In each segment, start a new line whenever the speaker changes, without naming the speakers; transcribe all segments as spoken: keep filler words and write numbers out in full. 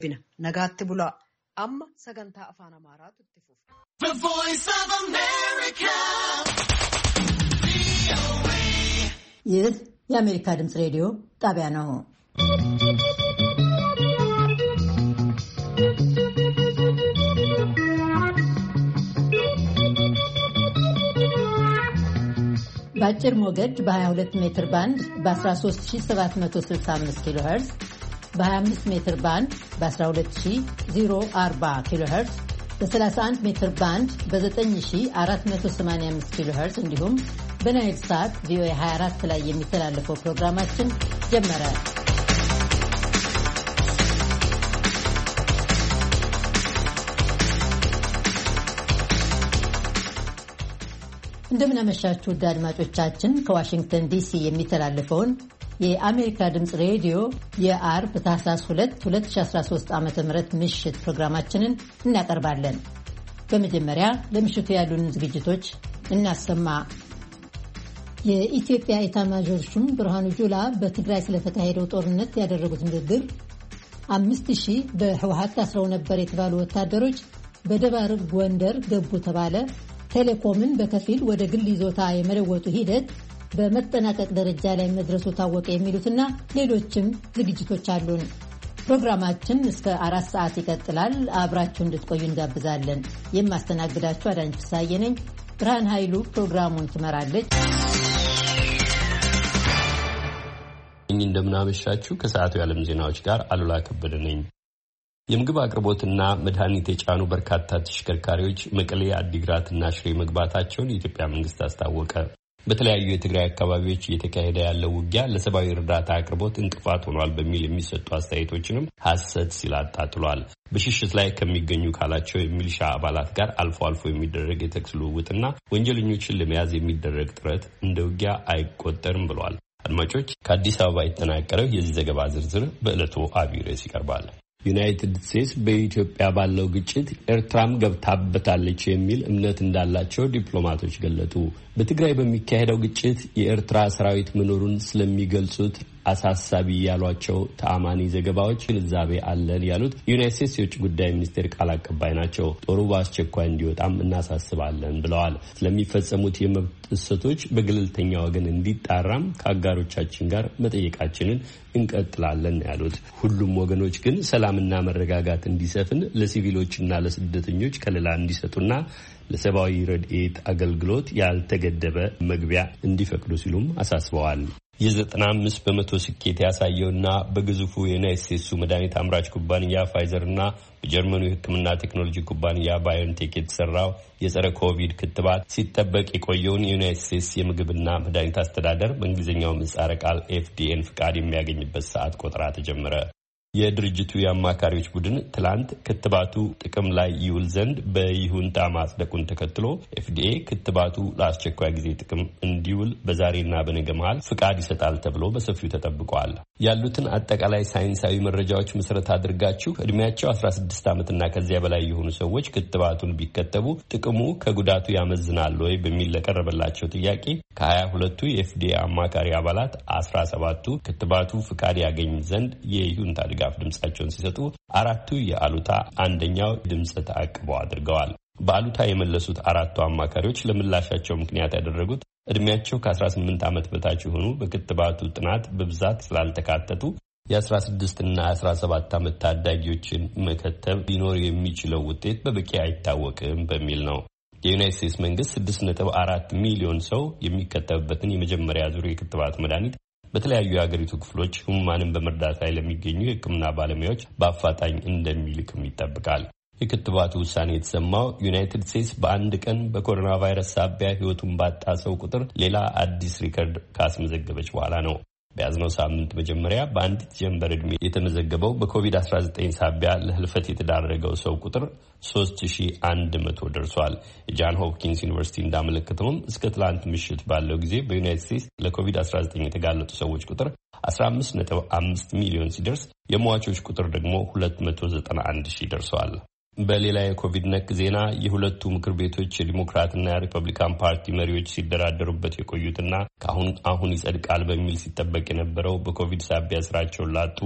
nagaatti bulaa amma sagantaa afaan Amaaraatu itti fufa.
The Voice of America.
ይህ የአሜሪካ ድምፅ ሬዲዮ ጣቢያ ነው። በአጭር ሞገድ በ22 ሜትር ባንድ በ13765 ኪሎ ሄርዝ በ25 ሜትር ባንድ በ12040 ኪሎ ሄርዝ በ31 ሜትር ባንድ በ9485 ኪሎ ሄርዝ እንዲሁም በናይል ሳት ቪኦኤ ሃያ አራት ላይ የሚተላለፈው ፕሮግራማችን ጀመረ። እንደምን አመሻችሁ አድማጮቻችን። ከዋሽንግተን ዲሲ የሚተላለፈውን የአሜሪካ ድምፅ ሬዲዮ የአርብ ታህሳስ ሁለት ሁለት ሺህ አስራ ሶስት ዓመተ ምህረት ምሽት ፕሮግራማችንን እናቀርባለን። በመጀመሪያ ለምሽቱ ያሉንን ዝግጅቶች እናሰማ። የኢትዮጵያ ኤታማዦር ሹም ብርሃኑ ጁላ በትግራይ ስለተካሄደው ጦርነት ያደረጉት ንግግር፣ አምስት ሺህ በህወሓት ታስረው ነበር የተባሉ ወታደሮች በደባርቅ ጎንደር ገቡ ተባለ፣ ቴሌኮምን በከፊል ወደ ግል ይዞታ የመለወጡ ሂደት በመጠናቀቅ ደረጃ ላይ መድረሱ ታወቀ የሚሉትና ሌሎችም ዝግጅቶች አሉን። ፕሮግራማችን እስከ አራት ሰዓት ይቀጥላል። አብራችሁ እንድትቆዩ እንጋብዛለን። የማስተናግዳችሁ አዳኝ ፍሳዬ ነኝ። ብርሃን ኃይሉ ፕሮግራሙን ትመራለች።
እንደምናመሻችሁ ከሰዓቱ የዓለም ዜናዎች ጋር አሉላ ከበደ ነኝ። የምግብ አቅርቦትና መድኃኒት የጫኑ በርካታ ተሽከርካሪዎች መቀሌ፣ አዲግራትና ሽሬ መግባታቸውን የኢትዮጵያ መንግስት አስታወቀ። በተለያዩ የትግራይ አካባቢዎች እየተካሄደ ያለው ውጊያ ለሰብአዊ እርዳታ አቅርቦት እንቅፋት ሆኗል በሚል የሚሰጡ አስተያየቶችንም ሐሰት ሲል አጣጥሏል። በሽሽት ላይ ከሚገኙ ካላቸው የሚሊሻ አባላት ጋር አልፎ አልፎ የሚደረግ የተኩስ ልውውጥና ወንጀለኞችን ለመያዝ የሚደረግ ጥረት እንደ ውጊያ አይቆጠርም ብሏል። አድማጮች፣ ከአዲስ አበባ የተጠናቀረው የዚህ ዘገባ ዝርዝር በዕለቱ አብይ ርዕስ ይቀርባል። ዩናይትድ ስቴትስ በኢትዮጵያ ባለው ግጭት ኤርትራም ገብታበታለች የሚል እምነት እንዳላቸው ዲፕሎማቶች ገለጡ። በትግራይ በሚካሄደው ግጭት የኤርትራ ሰራዊት መኖሩን ስለሚገልጹት አሳሳቢ ያሏቸው ተአማኒ ዘገባዎች ግንዛቤ አለን ያሉት የዩናይትድ ስቴትስ የውጭ ጉዳይ ሚኒስቴር ቃል አቀባይ ናቸው። ጦሩ በአስቸኳይ እንዲወጣም እናሳስባለን ብለዋል። ስለሚፈጸሙት የመብት ጥሰቶች በገለልተኛ ወገን እንዲጣራም ከአጋሮቻችን ጋር መጠየቃችንን እንቀጥላለን ያሉት፣ ሁሉም ወገኖች ግን ሰላምና መረጋጋት እንዲሰፍን ለሲቪሎችና ለስደተኞች ከለላ እንዲሰጡና ለሰብአዊ ረድኤት አገልግሎት ያልተገደበ መግቢያ እንዲፈቅዱ ሲሉም አሳስበዋል። የዘጠና አምስት በመቶ ስኬት ያሳየውና በግዙፉ የዩናይትድ ስቴትሱ መድኃኒት አምራች ኩባንያ ፋይዘር እና በጀርመኑ የሕክምና ቴክኖሎጂ ኩባንያ ባዮንቴክ የተሰራው የጸረ ኮቪድ ክትባት ሲጠበቅ የቆየውን የዩናይትድ ስቴትስ የምግብና መድኃኒት አስተዳደር በእንግሊዝኛው ምህጻረ ቃል ኤፍዲኤን ፍቃድ የሚያገኝበት ሰዓት ቆጠራ ተጀመረ። የድርጅቱ የአማካሪዎች ቡድን ትላንት ክትባቱ ጥቅም ላይ ይውል ዘንድ በይሁንታ ማጽደቁን ተከትሎ ኤፍዲኤ ክትባቱ ለአስቸኳይ ጊዜ ጥቅም እንዲውል በዛሬና በነገ መሃል ፍቃድ ይሰጣል ተብሎ በሰፊው ተጠብቋል። ያሉትን አጠቃላይ ሳይንሳዊ መረጃዎች መሰረት አድርጋችሁ እድሜያቸው አስራ ስድስት ዓመትና ከዚያ በላይ የሆኑ ሰዎች ክትባቱን ቢከተቡ ጥቅሙ ከጉዳቱ ያመዝናል ወይ በሚል ለቀረበላቸው ጥያቄ ከሀያ ሁለቱ የኤፍዲኤ አማካሪ አባላት አስራ ሰባቱ ክትባቱ ፍቃድ ያገኝ ዘንድ የይሁንታ ድጋፍ ድምጻቸውን ሲሰጡ፣ አራቱ የአሉታ አንደኛው ድምጽ ተአቅቦ አድርገዋል። በአሉታ የመለሱት አራቱ አማካሪዎች ለምላሻቸው ምክንያት ያደረጉት እድሜያቸው ከአስራ ስምንት ዓመት በታች የሆኑ በክትባቱ ጥናት በብዛት ስላልተካተቱ የአስራ ስድስት እና አስራ ሰባት ዓመት ታዳጊዎችን መከተብ ሊኖር የሚችለው ውጤት በበቂ አይታወቅም በሚል ነው። የዩናይትድ ስቴትስ መንግስት ስድስት ነጥብ አራት ሚሊዮን ሰው የሚከተብበትን የመጀመሪያ ዙር የክትባት መድኃኒት በተለያዩ የሀገሪቱ ክፍሎች ህሙማንን በመርዳት ላይ ለሚገኙ የሕክምና ባለሙያዎች በአፋጣኝ እንደሚልክም ይጠብቃል። የክትባቱ ውሳኔ የተሰማው ዩናይትድ ስቴትስ በአንድ ቀን በኮሮና ቫይረስ ሳቢያ ህይወቱን ባጣ ሰው ቁጥር ሌላ አዲስ ሪከርድ ካስመዘገበች በኋላ ነው። በያዝነው ሳምንት መጀመሪያ በአንዲት ጀንበር ዕድሜ የተመዘገበው በኮቪድ አስራ ዘጠኝ ሳቢያ ለህልፈት የተዳረገው ሰው ቁጥር ሶስት ሺህ አንድ መቶ ደርሷል። የጃን ሆፕኪንስ ዩኒቨርሲቲ እንዳመለከተውም እስከ ትላንት ምሽት ባለው ጊዜ በዩናይትድ ስቴትስ ለኮቪድ አስራ ዘጠኝ የተጋለጡ ሰዎች ቁጥር አስራ አምስት ነጥብ አምስት ሚሊዮን ሲደርስ የሟቾች ቁጥር ደግሞ ሁለት መቶ ዘጠና አንድ ሺህ ደርሷል። በሌላ የኮቪድ ነክ ዜና የሁለቱ ምክር ቤቶች የዲሞክራትና የሪፐብሊካን ፓርቲ መሪዎች ሲደራደሩበት የቆዩትና ከአሁን አሁን ይጸድቃል በሚል ሲጠበቅ የነበረው በኮቪድ ሳቢያ ስራቸውን ላጡ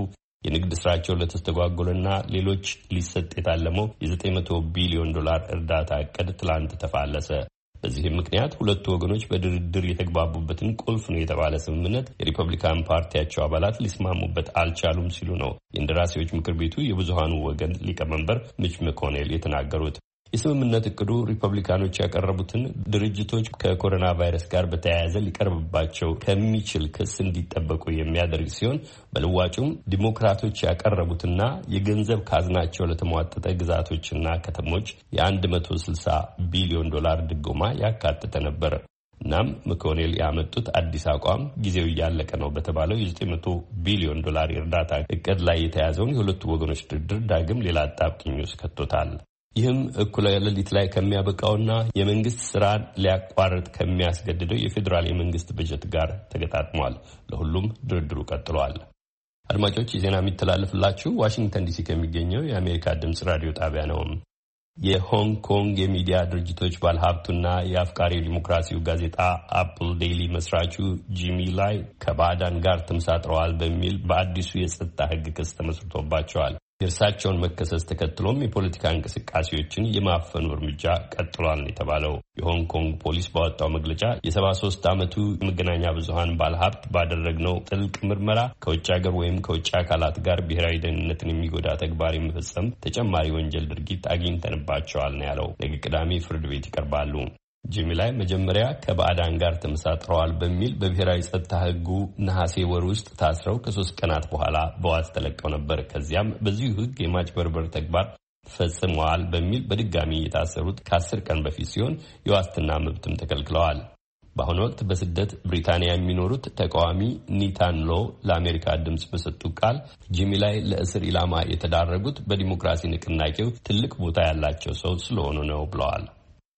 የንግድ ስራቸው ለተስተጓጎለና ሌሎች ሊሰጥ የታለመው የዘጠኝ መቶ ቢሊዮን ዶላር እርዳታ እቅድ ትላንት ተፋለሰ። በዚህም ምክንያት ሁለቱ ወገኖች በድርድር የተግባቡበትን ቁልፍ ነው የተባለ ስምምነት የሪፐብሊካን ፓርቲያቸው አባላት ሊስማሙበት አልቻሉም ሲሉ ነው የእንደራሴዎች ምክር ቤቱ የብዙሃኑ ወገን ሊቀመንበር ሚች መኮኔል የተናገሩት። የስምምነት እቅዱ ሪፐብሊካኖች ያቀረቡትን ድርጅቶች ከኮሮና ቫይረስ ጋር በተያያዘ ሊቀርብባቸው ከሚችል ክስ እንዲጠበቁ የሚያደርግ ሲሆን በልዋጩም ዲሞክራቶች ያቀረቡትና የገንዘብ ካዝናቸው ለተሟጠጠ ግዛቶችና ከተሞች የአንድ መቶ ስልሳ ቢሊዮን ዶላር ድጎማ ያካተተ ነበር። እናም መኮኔል ያመጡት አዲስ አቋም ጊዜው እያለቀ ነው በተባለው የዘጠኝ መቶ ቢሊዮን ዶላር የእርዳታ እቅድ ላይ የተያዘውን የሁለቱ ወገኖች ድርድር ዳግም ሌላ አጣብቂኝ ውስጥ ከቶታል። ይህም እኩለ ሌሊት ላይ ከሚያበቃውና የመንግስት ስራን ሊያቋርጥ ከሚያስገድደው የፌዴራል የመንግስት በጀት ጋር ተገጣጥሟል። ለሁሉም ድርድሩ ቀጥሏል። አድማጮች የዜና የሚተላለፍላችሁ ዋሽንግተን ዲሲ ከሚገኘው የአሜሪካ ድምጽ ራዲዮ ጣቢያ ነው። የሆንግ ኮንግ የሚዲያ ድርጅቶች ባለሀብቱና የአፍቃሪ ዲሞክራሲው ጋዜጣ አፕል ዴይሊ መስራቹ ጂሚ ላይ ከባዕዳን ጋር ተመሳጥረዋል በሚል በአዲሱ የጸጥታ ሕግ ክስ ተመስርቶባቸዋል። የእርሳቸውን መከሰስ ተከትሎም የፖለቲካ እንቅስቃሴዎችን የማፈኑ እርምጃ ቀጥሏል የተባለው የሆንግ ኮንግ ፖሊስ ባወጣው መግለጫ የሰባ ሶስት ዓመቱ የመገናኛ ብዙኃን ባለሀብት ባደረግነው ጥልቅ ምርመራ ከውጭ ሀገር ወይም ከውጭ አካላት ጋር ብሔራዊ ደህንነትን የሚጎዳ ተግባር የሚፈጸም ተጨማሪ ወንጀል ድርጊት አግኝተንባቸዋል ነው ያለው። ነገ ቅዳሜ ፍርድ ቤት ይቀርባሉ። ጂሚ ላይ መጀመሪያ ከባዕዳን ጋር ተመሳጥረዋል በሚል በብሔራዊ ጸጥታ ሕጉ ነሐሴ ወር ውስጥ ታስረው ከሶስት ቀናት በኋላ በዋስ ተለቀው ነበር። ከዚያም በዚሁ ሕግ የማጭበርበር ተግባር ፈጽመዋል በሚል በድጋሚ የታሰሩት ከአስር ቀን በፊት ሲሆን የዋስትና መብትም ተከልክለዋል። በአሁኑ ወቅት በስደት ብሪታንያ የሚኖሩት ተቃዋሚ ኒታን ሎ ለአሜሪካ ድምጽ በሰጡት ቃል ጂሚ ላይ ለእስር ኢላማ የተዳረጉት በዲሞክራሲ ንቅናቄው ትልቅ ቦታ ያላቸው ሰው ስለሆኑ ነው ብለዋል።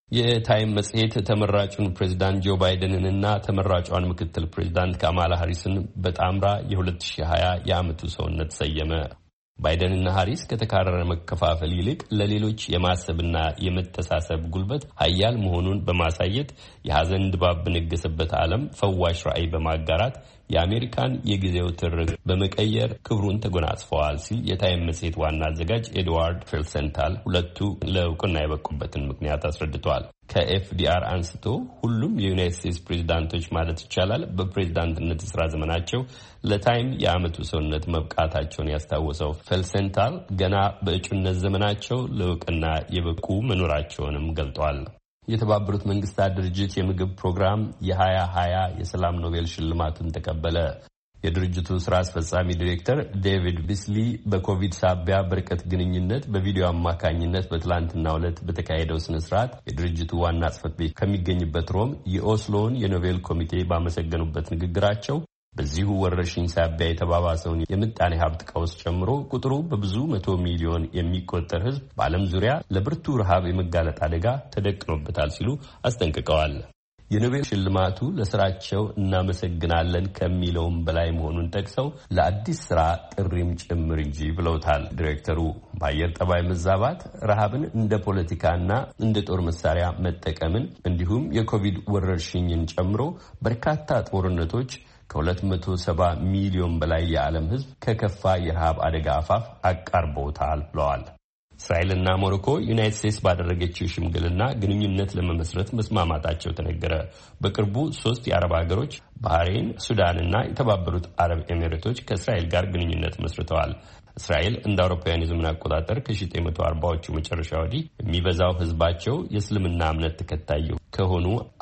የታይም መጽሔት ተመራጩን ፕሬዚዳንት ጆ ባይደንንና ተመራጯን ምክትል ፕሬዚዳንት ካማላ ሃሪስን በጣምራ የሁለት ሺህ ሀያ የዓመቱ ሰውነት ሰየመ። ባይደንና ሃሪስ ከተካረረ መከፋፈል ይልቅ ለሌሎች የማሰብና የመተሳሰብ ጉልበት ኃያል መሆኑን በማሳየት የሐዘን ድባብ በነገሰበት ዓለም ፈዋሽ ራዕይ በማጋራት የአሜሪካን የጊዜው ትርክ በመቀየር ክብሩን ተጎናጽፈዋል ሲል የታይም መጽሔት ዋና አዘጋጅ ኤድዋርድ ፌልሰንታል ሁለቱ ለእውቅና የበቁበትን ምክንያት አስረድተዋል። ከኤፍዲአር አንስቶ ሁሉም የዩናይትድ ስቴትስ ፕሬዚዳንቶች ማለት ይቻላል በፕሬዚዳንትነት የሥራ ዘመናቸው ለታይም የዓመቱ ሰውነት መብቃታቸውን ያስታወሰው ፌልሰንታል ገና በእጩነት ዘመናቸው ለእውቅና የበቁ መኖራቸውንም ገልጧል። የተባበሩት መንግስታት ድርጅት የምግብ ፕሮግራም የሀያ ሀያ የሰላም ኖቤል ሽልማቱን ተቀበለ። የድርጅቱ ስራ አስፈጻሚ ዲሬክተር ዴቪድ ቢስሊ በኮቪድ ሳቢያ በርቀት ግንኙነት በቪዲዮ አማካኝነት በትላንትናው ዕለት በተካሄደው ስነ ስርዓት የድርጅቱ ዋና ጽሕፈት ቤት ከሚገኝበት ሮም የኦስሎን የኖቤል ኮሚቴ ባመሰገኑበት ንግግራቸው በዚሁ ወረርሽኝ ሳቢያ የተባባሰውን የምጣኔ ሀብት ቀውስ ጨምሮ ቁጥሩ በብዙ መቶ ሚሊዮን የሚቆጠር ሕዝብ በዓለም ዙሪያ ለብርቱ ረሃብ የመጋለጥ አደጋ ተደቅኖበታል ሲሉ አስጠንቅቀዋል። የኖቤል ሽልማቱ ለስራቸው እናመሰግናለን ከሚለውም በላይ መሆኑን ጠቅሰው ለአዲስ ስራ ጥሪም ጭምር እንጂ ብለውታል። ዲሬክተሩ በአየር ጠባይ መዛባት፣ ረሃብን እንደ ፖለቲካና እንደ ጦር መሳሪያ መጠቀምን እንዲሁም የኮቪድ ወረርሽኝን ጨምሮ በርካታ ጦርነቶች ከሁለት መቶ ሰባ ሚሊዮን በላይ የዓለም ሕዝብ ከከፋ የረሃብ አደጋ አፋፍ አቃርበውታል ብለዋል። እስራኤልና ሞሮኮ ዩናይትድ ስቴትስ ባደረገችው ሽምግልና ግንኙነት ለመመስረት መስማማታቸው ተነገረ። በቅርቡ ሶስት የአረብ ሀገሮች ባህሬን፣ ሱዳንና የተባበሩት አረብ ኤሚሬቶች ከእስራኤል ጋር ግንኙነት መስርተዋል። እስራኤል እንደ አውሮፓውያን የዘመን አቆጣጠር ከዘጠኝ መቶ አርባዎቹ መጨረሻ ወዲህ የሚበዛው ህዝባቸው የእስልምና እምነት ተከታይ ከሆኑ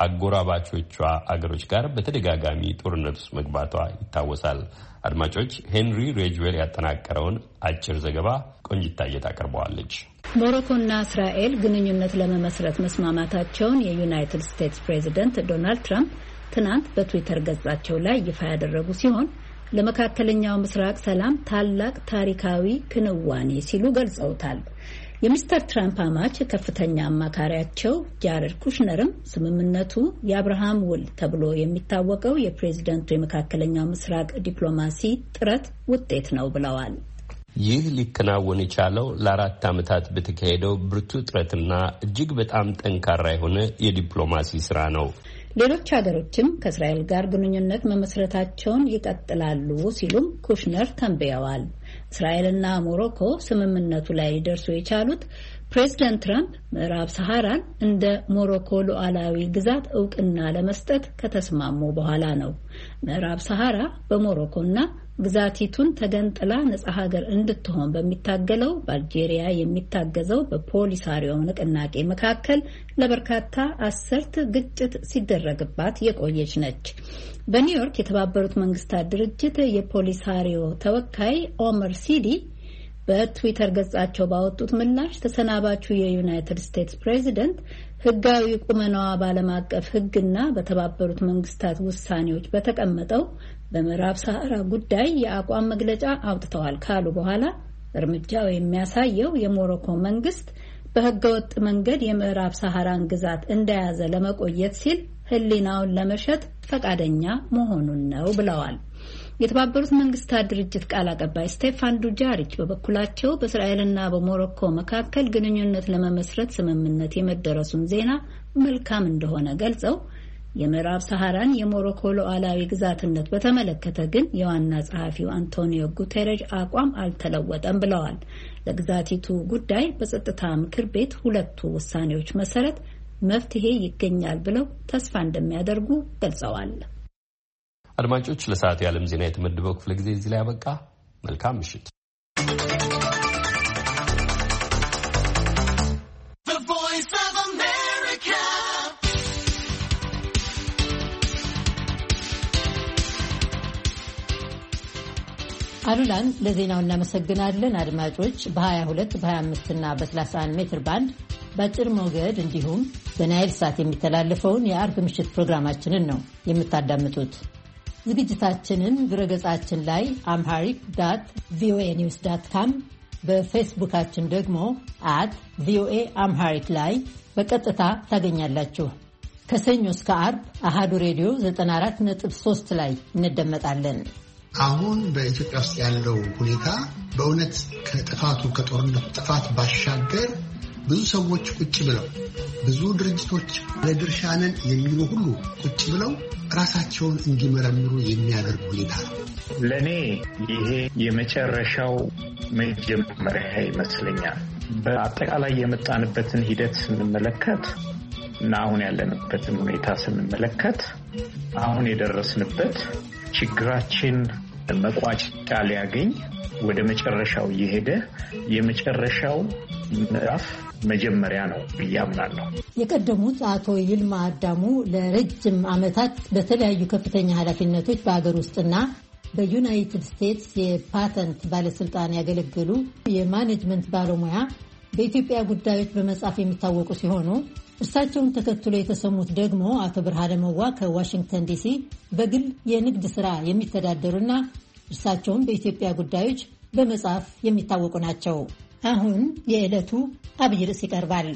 አጎራባቾቿ አገሮች ጋር በተደጋጋሚ ጦርነት ውስጥ መግባቷ ይታወሳል። አድማጮች፣ ሄንሪ ሬጅዌል ያጠናቀረውን አጭር ዘገባ ቆንጅታዬ ታቀርበዋለች።
ሞሮኮና እስራኤል ግንኙነት ለመመስረት መስማማታቸውን የዩናይትድ ስቴትስ ፕሬዚደንት ዶናልድ ትራምፕ ትናንት በትዊተር ገጻቸው ላይ ይፋ ያደረጉ ሲሆን ለመካከለኛው ምስራቅ ሰላም ታላቅ ታሪካዊ ክንዋኔ ሲሉ ገልጸውታል። የሚስተር ትራምፕ አማች ከፍተኛ አማካሪያቸው ጃረድ ኩሽነርም ስምምነቱ የአብርሃም ውል ተብሎ የሚታወቀው የፕሬዝደንቱ የመካከለኛው ምስራቅ ዲፕሎማሲ ጥረት ውጤት ነው ብለዋል።
ይህ ሊከናወን የቻለው ለአራት ዓመታት በተካሄደው ብርቱ ጥረትና እጅግ በጣም ጠንካራ የሆነ የዲፕሎማሲ ስራ ነው።
ሌሎች ሀገሮችም ከእስራኤል ጋር ግንኙነት መመስረታቸውን ይቀጥላሉ ሲሉም ኩሽነር ተንብየዋል። እስራኤልና ሞሮኮ ስምምነቱ ላይ ደርሶ የቻሉት ፕሬዝዳንት ትራምፕ ምዕራብ ሰሃራን እንደ ሞሮኮ ሉዓላዊ ግዛት እውቅና ለመስጠት ከተስማሙ በኋላ ነው። ምዕራብ ሰሃራ በሞሮኮና ግዛቲቱን ተገንጥላ ነጻ ሀገር እንድትሆን በሚታገለው በአልጄሪያ የሚታገዘው በፖሊሳሪዮ ንቅናቄ መካከል ለበርካታ አስርት ግጭት ሲደረግባት የቆየች ነች። በኒውዮርክ የተባበሩት መንግስታት ድርጅት የፖሊሳሪዮ ተወካይ ኦመር ሲዲ በትዊተር ገጻቸው ባወጡት ምላሽ ተሰናባቹ የዩናይትድ ስቴትስ ፕሬዚደንት ህጋዊ ቁመናዋ ባለም አቀፍ ህግና በተባበሩት መንግስታት ውሳኔዎች በተቀመጠው በምዕራብ ሰሃራ ጉዳይ የአቋም መግለጫ አውጥተዋል ካሉ በኋላ እርምጃው የሚያሳየው የሞሮኮ መንግስት በህገወጥ መንገድ የምዕራብ ሰሃራን ግዛት እንደያዘ ለመቆየት ሲል ህሊናውን ለመሸጥ ፈቃደኛ መሆኑን ነው ብለዋል። የተባበሩት መንግስታት ድርጅት ቃል አቀባይ ስቴፋን ዱጃሪች በበኩላቸው በእስራኤልና በሞሮኮ መካከል ግንኙነት ለመመስረት ስምምነት የመደረሱን ዜና መልካም እንደሆነ ገልጸው የምዕራብ ሰሃራን የሞሮኮ ሉዓላዊ ግዛትነት በተመለከተ ግን የዋና ጸሐፊው አንቶኒዮ ጉቴሬሽ አቋም አልተለወጠም ብለዋል። ለግዛቲቱ ጉዳይ በጸጥታ ምክር ቤት ሁለቱ ውሳኔዎች መሰረት መፍትሄ ይገኛል ብለው ተስፋ እንደሚያደርጉ ገልጸዋል።
አድማጮች፣ ለሰዓቱ የዓለም ዜና የተመደበው ክፍለ ጊዜ እዚህ ላይ ያበቃ። መልካም ምሽት።
አሉላን ለዜናው እናመሰግናለን። አድማጮች በ22 በ25 እና በ31 ሜትር ባንድ በአጭር ሞገድ እንዲሁም በናይል ሳት የሚተላለፈውን የአርብ ምሽት ፕሮግራማችንን ነው የምታዳምጡት። ዝግጅታችንን ድረገጻችን ላይ አምሃሪክ ዳት ቪኦኤ ኒውስ ዳት ካም በፌስቡካችን ደግሞ አት ቪኦኤ አምሃሪክ ላይ በቀጥታ ታገኛላችሁ። ከሰኞ እስከ አርብ አሃዱ ሬዲዮ ዘጠና አራት ነጥብ ሶስት ላይ እንደመጣለን።
አሁን በኢትዮጵያ ውስጥ ያለው ሁኔታ በእውነት ከጥፋቱ ከጦርነቱ ጥፋት ባሻገር ብዙ ሰዎች ቁጭ ብለው ብዙ ድርጅቶች ለድርሻነን የሚሉ ሁሉ ቁጭ ብለው ራሳቸውን እንዲመረምሩ የሚያደርግ ሁኔታ ነው።
ለኔ ይሄ የመጨረሻው መጀመሪያ ይመስለኛል። በአጠቃላይ የመጣንበትን ሂደት ስንመለከት እና አሁን ያለንበትን ሁኔታ ስንመለከት አሁን የደረስንበት ችግራችን መቋጫ ሊያገኝ ወደ መጨረሻው እየሄደ የመጨረሻው ምዕራፍ መጀመሪያ ነው ብያምናለሁ።
የቀደሙት አቶ ይልማ አዳሙ ለረጅም ዓመታት በተለያዩ ከፍተኛ ኃላፊነቶች በአገር ውስጥና በዩናይትድ ስቴትስ የፓተንት ባለስልጣን ያገለገሉ የማኔጅመንት ባለሙያ በኢትዮጵያ ጉዳዮች በመጻፍ የሚታወቁ ሲሆኑ እርሳቸውን ተከትሎ የተሰሙት ደግሞ አቶ ብርሃነ መዋ ከዋሽንግተን ዲሲ በግል የንግድ ስራ የሚተዳደሩና እርሳቸውን በኢትዮጵያ ጉዳዮች በመጻፍ የሚታወቁ ናቸው። አሁን የዕለቱ አብይ ርዕስ ይቀርባል።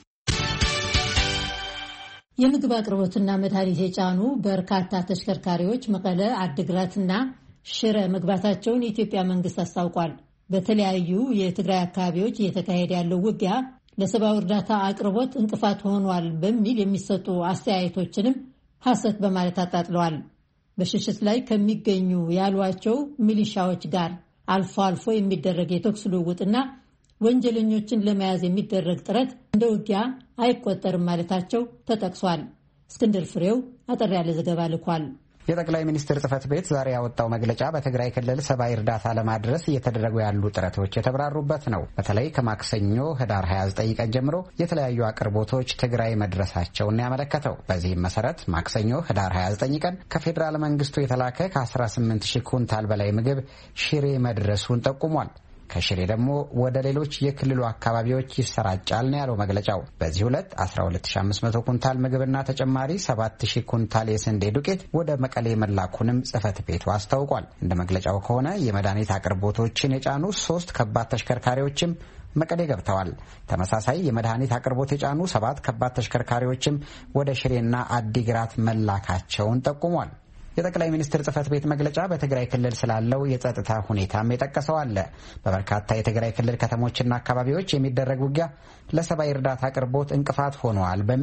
የምግብ አቅርቦትና መድኃኒት የጫኑ በርካታ ተሽከርካሪዎች መቀለ፣ አድግራትና ሽረ መግባታቸውን የኢትዮጵያ መንግስት አስታውቋል። በተለያዩ የትግራይ አካባቢዎች እየተካሄደ ያለው ውጊያ ለሰብአዊ እርዳታ አቅርቦት እንቅፋት ሆኗል በሚል የሚሰጡ አስተያየቶችንም ሐሰት በማለት አጣጥለዋል። በሽሽት ላይ ከሚገኙ ያሏቸው ሚሊሻዎች ጋር አልፎ አልፎ የሚደረግ የተኩስ ልውውጥና ወንጀለኞችን ለመያዝ የሚደረግ ጥረት እንደ ውጊያ አይቆጠርም ማለታቸው ተጠቅሷል። እስክንድር ፍሬው አጠር ያለ ዘገባ ልኳል።
የጠቅላይ ሚኒስትር ጽህፈት ቤት ዛሬ ያወጣው መግለጫ በትግራይ ክልል ሰብአዊ እርዳታ ለማድረስ እየተደረጉ ያሉ ጥረቶች የተብራሩበት ነው። በተለይ ከማክሰኞ ህዳር ሃያ ዘጠኝ ቀን ጀምሮ የተለያዩ አቅርቦቶች ትግራይ መድረሳቸውን ያመለከተው። በዚህም መሰረት ማክሰኞ ህዳር ሃያ ዘጠኝ ቀን ከፌዴራል መንግስቱ የተላከ ከአስራ ስምንት ሺህ ኩንታል በላይ ምግብ ሽሬ መድረሱን ጠቁሟል። ከሽሬ ደግሞ ወደ ሌሎች የክልሉ አካባቢዎች ይሰራጫል ነው ያለው መግለጫው። በዚህ ሁለት አስራ ሁለት ሺህ አምስት መቶ ኩንታል ምግብና ተጨማሪ ሰባት ሺህ ኩንታል የስንዴ ዱቄት ወደ መቀሌ መላኩንም ጽህፈት ቤቱ አስታውቋል። እንደ መግለጫው ከሆነ የመድኃኒት አቅርቦቶችን የጫኑ ሶስት ከባድ ተሽከርካሪዎችም መቀሌ ገብተዋል። ተመሳሳይ የመድኃኒት አቅርቦት የጫኑ ሰባት ከባድ ተሽከርካሪዎችም ወደ ሽሬና አዲግራት መላካቸውን ጠቁሟል። የጠቅላይ ሚኒስትር ጽህፈት ቤት መግለጫ በትግራይ ክልል ስላለው የጸጥታ ሁኔታም የጠቀሰው አለ። በበርካታ የትግራይ ክልል ከተሞችና አካባቢዎች የሚደረግ ውጊያ ለሰብአዊ እርዳታ አቅርቦት እንቅፋት ሆኗል በሚል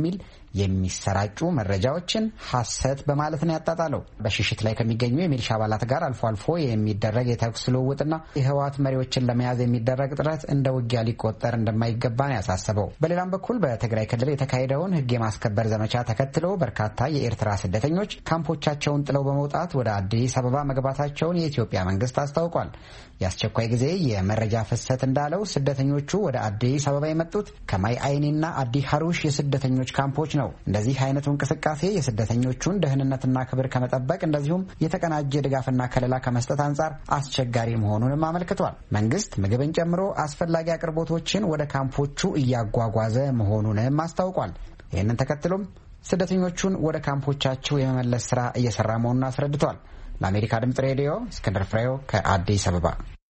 የሚሰራጩ መረጃዎችን ሐሰት በማለት ነው ያጣጣለው። በሽሽት ላይ ከሚገኙ የሚሊሻ አባላት ጋር አልፎ አልፎ የሚደረግ የተኩስ ልውውጥና የህወሓት መሪዎችን ለመያዝ የሚደረግ ጥረት እንደ ውጊያ ሊቆጠር እንደማይገባ ነው ያሳሰበው። በሌላም በኩል በትግራይ ክልል የተካሄደውን ህግ የማስከበር ዘመቻ ተከትሎ በርካታ የኤርትራ ስደተኞች ካምፖቻቸውን ጥለው በመውጣት ወደ አዲስ አበባ መግባታቸውን የኢትዮጵያ መንግስት አስታውቋል። የአስቸኳይ ጊዜ የመረጃ ፍሰት እንዳለው ስደተኞቹ ወደ አዲስ አበባ የመጡት ከማይ አይኒና አዲ ሐሩሽ የስደተኞች ካምፖች ነው። እንደዚህ አይነቱ እንቅስቃሴ የስደተኞቹን ደህንነትና ክብር ከመጠበቅ እንደዚሁም የተቀናጀ ድጋፍና ከለላ ከመስጠት አንጻር አስቸጋሪ መሆኑንም አመልክቷል። መንግስት ምግብን ጨምሮ አስፈላጊ አቅርቦቶችን ወደ ካምፖቹ እያጓጓዘ መሆኑንም አስታውቋል። ይህንን ተከትሎም ስደተኞቹን ወደ ካምፖቻቸው የመመለስ ስራ እየሰራ መሆኑን አስረድቷል። ለአሜሪካ ድምጽ ሬዲዮ እስክንድር ፍሬው ከአዲስ አበባ።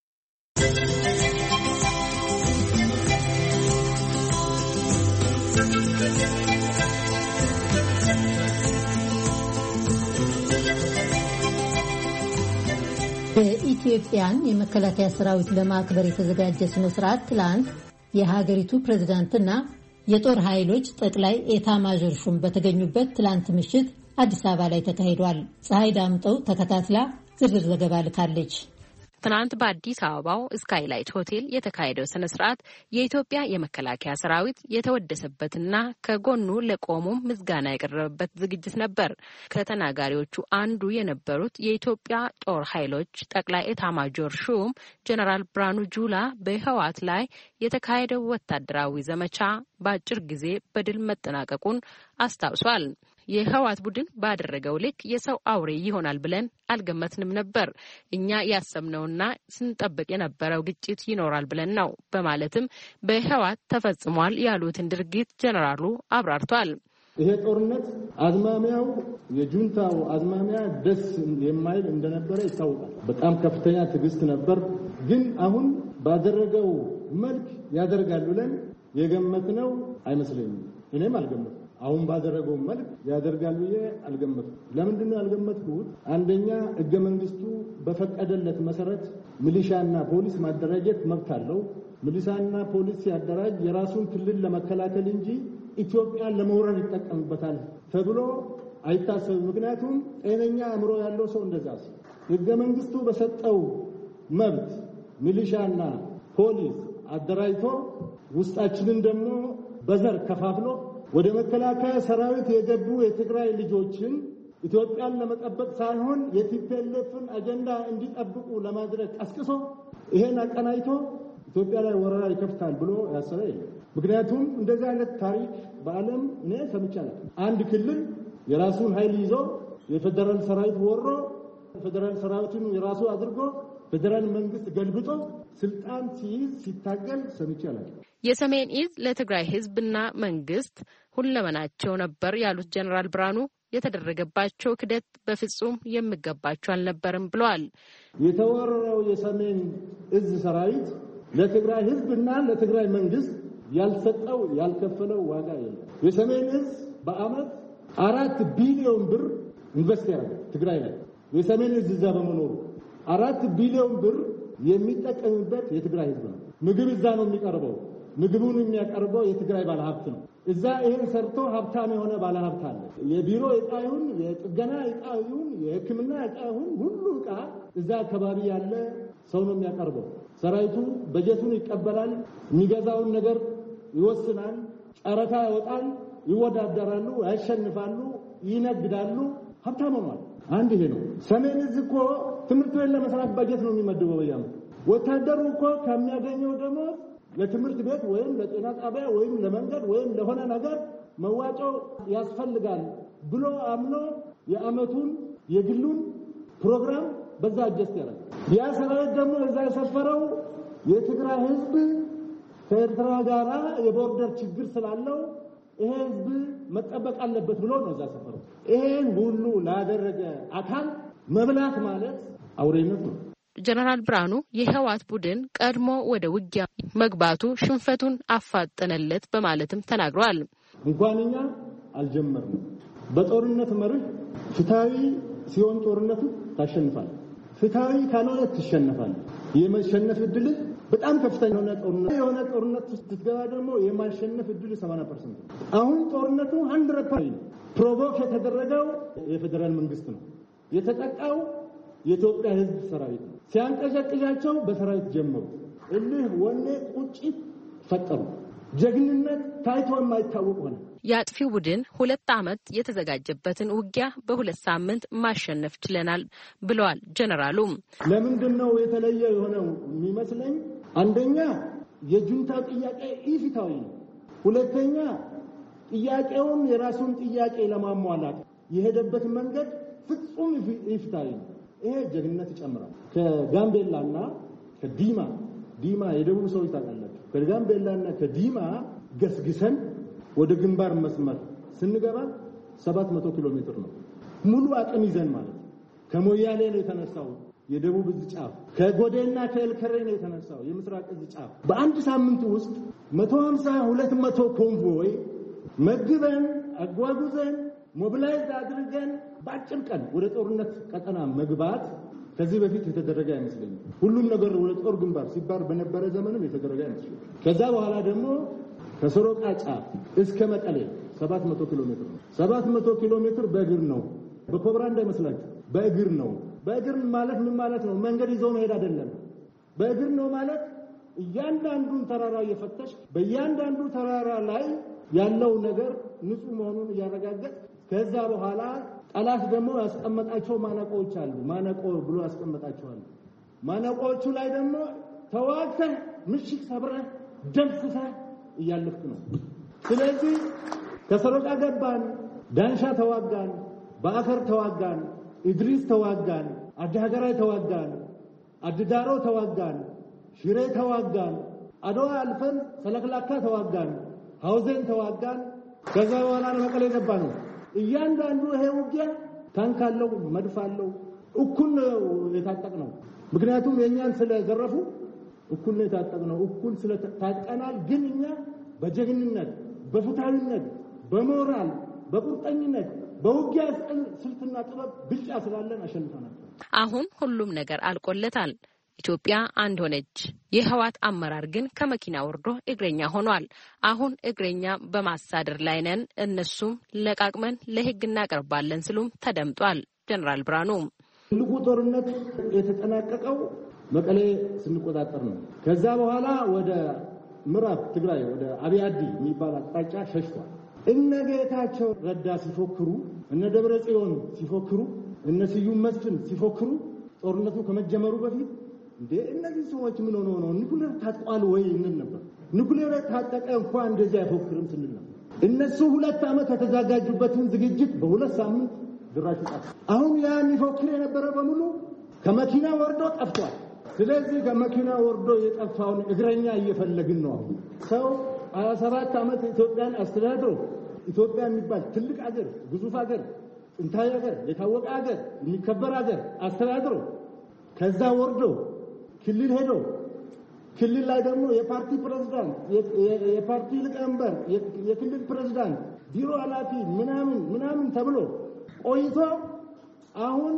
በኢትዮጵያን የመከላከያ ሰራዊት ለማክበር የተዘጋጀ ስነ ስርዓት ትላንት የሀገሪቱ ፕሬዝዳንትና የጦር ኃይሎች ጠቅላይ ኤታ ማዦር ሹም በተገኙበት ትላንት ምሽት አዲስ አበባ ላይ ተካሂዷል። ፀሐይ ዳምጠው ተከታትላ ዝርዝር ዘገባ ልካለች።
ትናንት በአዲስ አበባው ስካይላይት ሆቴል የተካሄደው ስነ ስርዓት የኢትዮጵያ የመከላከያ ሰራዊት የተወደሰበትና ከጎኑ ለቆሙም ምስጋና የቀረበበት ዝግጅት ነበር። ከተናጋሪዎቹ አንዱ የነበሩት የኢትዮጵያ ጦር ኃይሎች ጠቅላይ ኤታማዦር ሹም ጀነራል ብርሃኑ ጁላ በህወሓት ላይ የተካሄደው ወታደራዊ ዘመቻ በአጭር ጊዜ በድል መጠናቀቁን አስታውሷል። የህወሓት ቡድን ባደረገው ልክ የሰው አውሬ ይሆናል ብለን አልገመትንም ነበር። እኛ ያሰብነውና ስንጠብቅ የነበረው ግጭት ይኖራል ብለን ነው በማለትም በህወሓት ተፈጽሟል ያሉትን ድርጊት ጀነራሉ አብራርቷል።
ይሄ ጦርነት አዝማሚያው የጁንታው አዝማሚያ ደስ የማይል እንደነበረ ይታወቃል። በጣም ከፍተኛ ትዕግስት ነበር። ግን አሁን ባደረገው መልክ ያደርጋል ብለን የገመትነው አይመስለኝም። እኔም አልገመትኩም። አሁን ባደረገው መልክ ያደርጋል ብዬ አልገመትኩም። ለምንድን ነው ያልገመትኩት? አንደኛ ህገ መንግስቱ በፈቀደለት መሰረት ሚሊሻና ፖሊስ ማደራጀት መብት አለው። ሚሊሻና ፖሊስ ሲያደራጅ የራሱን ክልል ለመከላከል እንጂ ኢትዮጵያን ለመውረር ይጠቀምበታል ተብሎ አይታሰብም። ምክንያቱም ጤነኛ አእምሮ ያለው ሰው እንደዛ ሲል ህገ መንግስቱ በሰጠው መብት ሚሊሻና ፖሊስ አደራጅቶ ውስጣችንን ደግሞ በዘር ከፋፍሎ ወደ መከላከያ ሰራዊት የገቡ የትግራይ ልጆችን ኢትዮጵያን ለመጠበቅ ሳይሆን የቲፒኤልኤፍን አጀንዳ እንዲጠብቁ ለማድረግ ቀስቅሶ ይሄን አቀናይቶ ኢትዮጵያ ላይ ወረራ ይከፍታል ብሎ ያሰበ የለም። ምክንያቱም እንደዚህ አይነት ታሪክ በዓለም እኔ ሰምቻለሁ። አንድ ክልል የራሱን ኃይል ይዞ የፌደራል ሰራዊት ወሮ ፌደራል ሰራዊቱን የራሱ አድርጎ ፌደራል መንግስት ገልብጦ ስልጣን ሲይዝ ሲታገል ሰምቻለሁ።
የሰሜን እዝ ለትግራይ ህዝብና መንግስት ሁለመናቸው ነበር ያሉት ጀነራል ብርሃኑ የተደረገባቸው ክደት በፍጹም የሚገባቸው አልነበረም ብለዋል።
የተወረረው የሰሜን እዝ ሰራዊት ለትግራይ ህዝብና ለትግራይ መንግስት ያልሰጠው ያልከፈለው ዋጋ የለም። የሰሜን እዝ በአመት አራት ቢሊዮን ብር ኢንቨስት ያደርጋል ትግራይ ላይ። የሰሜን እዝ እዛ በመኖሩ አራት ቢሊዮን ብር የሚጠቀምበት የትግራይ ህዝብ ነው። ምግብ እዛ ነው የሚቀርበው። ምግቡን የሚያቀርበው የትግራይ ባለሀብት ነው። እዛ ይሄን ሰርቶ ሀብታም የሆነ ባለሀብት አለ። የቢሮ ዕቃ ይሁን የጥገና ዕቃ ይሁን የሕክምና ዕቃ ይሁን ሁሉ ዕቃ እዛ አካባቢ ያለ ሰው ነው የሚያቀርበው። ሰራዊቱ በጀቱን ይቀበላል፣ የሚገዛውን ነገር ይወስናል፣ ጨረታ ያወጣል፣ ይወዳደራሉ፣ ያሸንፋሉ፣ ይነግዳሉ፣ ሀብታም ሆኗል። አንድ ይሄ ነው። ሰሜን እዝ እኮ ትምህርት ቤት ለመስራት በጀት ነው የሚመድበው በየዓመቱ። ወታደሩ እኮ ከሚያገኘው ደግሞ ለትምህርት ቤት ወይም ለጤና ጣቢያ ወይም ለመንገድ ወይም ለሆነ ነገር መዋጮ ያስፈልጋል ብሎ አምኖ የአመቱን የግሉን ፕሮግራም በዛ አጀስት ያደርጋል። ያ ሰራዊት ደግሞ እዛ የሰፈረው የትግራይ ህዝብ ከኤርትራ ጋራ የቦርደር ችግር ስላለው ይሄ ህዝብ መጠበቅ አለበት ብሎ ነው እዛ ሰፈረው። ይሄን ሁሉ ላደረገ አካል መብላት ማለት አውሬነት ነው።
ጀነራል ብርሃኑ የህወሓት ቡድን ቀድሞ ወደ ውጊያ መግባቱ ሽንፈቱን አፋጠነለት በማለትም ተናግረዋል።
እንኳንኛ አልጀመርንም። በጦርነት መርህ ፍትሃዊ ሲሆን ጦርነቱ ታሸንፋል፣ ፍትሃዊ ካልሆነ ትሸነፋል። የመሸነፍ ዕድል በጣም ከፍተኛ የሆነ ጦርነት የሆነ ጦርነት ስትገባ ደግሞ የማሸነፍ እድል ሰማንያ ፐርሰንት ነው። አሁን ጦርነቱ መቶ ፐርሰንት ፕሮቮክ የተደረገው የፌደራል መንግስት ነው። የተጠቃው የኢትዮጵያ ህዝብ ሰራዊት ነው። ሲያንቀዠቅዣቸው በሰራዊት ጀመሩ። እልህ ወኔ ቁጭት ፈጠሩ። ጀግንነት ታይቶ የማይታወቅ ሆነ።
የአጥፊው ቡድን ሁለት ዓመት የተዘጋጀበትን ውጊያ በሁለት ሳምንት ማሸነፍ ችለናል ብለዋል ጀነራሉ።
ለምንድን ነው የተለየ የሆነው የሚመስለኝ? አንደኛ የጁንታ ጥያቄ ኢፍትሃዊ ነው። ሁለተኛ ጥያቄውን የራሱን ጥያቄ ለማሟላት የሄደበት መንገድ ፍጹም ኢፍትሃዊ ነው። ይሄ ጀግንነት ይጨምራል። ከጋምቤላና ከዲማ ዲማ የደቡብ ሰዎች ታውቃላችሁ። ከጋምቤላና ከዲማ ገስግሰን ወደ ግንባር መስመር ስንገባ ሰባት መቶ ኪሎ ሜትር ነው። ሙሉ አቅም ይዘን ማለት ነው። ከሞያሌ ነው የተነሳው የደቡብ እዝ ጫፍ፣ ከጎዴና ከኤልከሬ ነው የተነሳው የምስራቅ እዝ ጫፍ። በአንድ ሳምንት ውስጥ መቶ ሃምሳ ሁለት መቶ ኮንቮይ መግበን አጓጉዘን ሞቢላይዝ አድርገን በአጭር ቀን ወደ ጦርነት ቀጠና መግባት ከዚህ በፊት የተደረገ አይመስለኝም። ሁሉም ነገር ወደ ጦር ግንባር ሲባር በነበረ ዘመንም የተደረገ አይመስለኝም። ከዛ በኋላ ደግሞ ከሰሮቃ ጫፍ እስከ መቀሌ ሰባት መቶ ኪሎ ሜትር ነው። ሰባት መቶ ኪሎ ሜትር በእግር ነው። በኮብራ እንዳይመስላችሁ በእግር ነው። በእግር ማለት ምን ማለት ነው? መንገድ ይዞ መሄድ አይደለም። በእግር ነው ማለት እያንዳንዱን ተራራ እየፈተሽ በእያንዳንዱ ተራራ ላይ ያለው ነገር ንጹህ መሆኑን እያረጋገጥ ከዛ በኋላ ጠላት ደግሞ ያስቀመጣቸው ማነቆዎች አሉ። ማነቆ ብሎ ያስቀመጣቸዋል። ማነቆቹ ላይ ደግሞ ተዋግተህ ምሽግ ሰብረህ ደምስሰህ እያለፍክ ነው። ስለዚህ ከሰሮቃ ገባን፣ ዳንሻ ተዋጋን፣ በአከር ተዋጋን፣ ኢድሪስ ተዋጋን፣ አዲሀገራይ ተዋጋን፣ አድዳሮ ተዋጋን፣ ሽሬ ተዋጋን፣ አድዋ አልፈን ሰለክላካ ተዋጋን፣ ሐውዜን ተዋጋን። ከዛ በኋላ መቀሌ ገባን። እያንዳንዱ ይሄ ውጊያ ታንክ አለው፣ መድፍ አለው። እኩል ነው የታጠቅነው። ምክንያቱም የኛን ስለዘረፉ እኩል ነው የታጠቅነው። እኩል ስለታጠናል። ግን እኛ በጀግንነት፣ በፍትሃዊነት፣ በሞራል፣ በቁርጠኝነት፣ በውጊያ ስልትና ጥበብ ብልጫ ስላለን አሸንፈናል።
አሁን ሁሉም ነገር አልቆለታል። ኢትዮጵያ አንድ ሆነች። የህዋት አመራር ግን ከመኪና ወርዶ እግረኛ ሆኗል። አሁን እግረኛ በማሳደር ላይ ነን፣ እነሱም ለቃቅመን ለህግ እናቀርባለን ሲሉም ተደምጧል። ጀነራል ብርሃኑ
ትልቁ ጦርነት የተጠናቀቀው መቀሌ ስንቆጣጠር ነው። ከዛ በኋላ ወደ ምዕራብ ትግራይ ወደ አብያዲ የሚባል አቅጣጫ ሸሽቷል። እነ ጌታቸው ረዳ ሲፎክሩ፣ እነ ደብረ ጽዮን ሲፎክሩ፣ እነ ስዩም መስፍን ሲፎክሩ ጦርነቱ ከመጀመሩ በፊት እንዴ እነዚህ ሰዎች ምን ሆነው ነው ኒኩሌር ታጥቋል ወይ እንል ነበር። ኒኩሌር ታጠቀ እንኳን እንደዚህ አይፎክርም ስንል ነበር። እነሱ ሁለት ዓመት የተዘጋጁበትን ዝግጅት በሁለት ሳምንት ድራሹ ጣፍ። አሁን ያን ይፎክር የነበረ በሙሉ ከመኪና ወርዶ ጠፍቷል። ስለዚህ ከመኪና ወርዶ የጠፋውን እግረኛ እየፈለግን ነው። አሁን ሰው ሀያ ሰባት ዓመት ኢትዮጵያን አስተዳድሮ ኢትዮጵያ የሚባል ትልቅ አገር፣ ግዙፍ አገር፣ ጥንታዊ አገር፣ የታወቀ አገር፣ የሚከበር አገር አስተዳድሮ ከዛ ወርዶ ክልል ሄዶ ክልል ላይ ደግሞ የፓርቲ ፕሬዝዳንት፣ የፓርቲ ሊቀመንበር፣ የክልል ፕሬዝዳንት፣ ቢሮ ኃላፊ ምናምን ምናምን ተብሎ ቆይቶ አሁን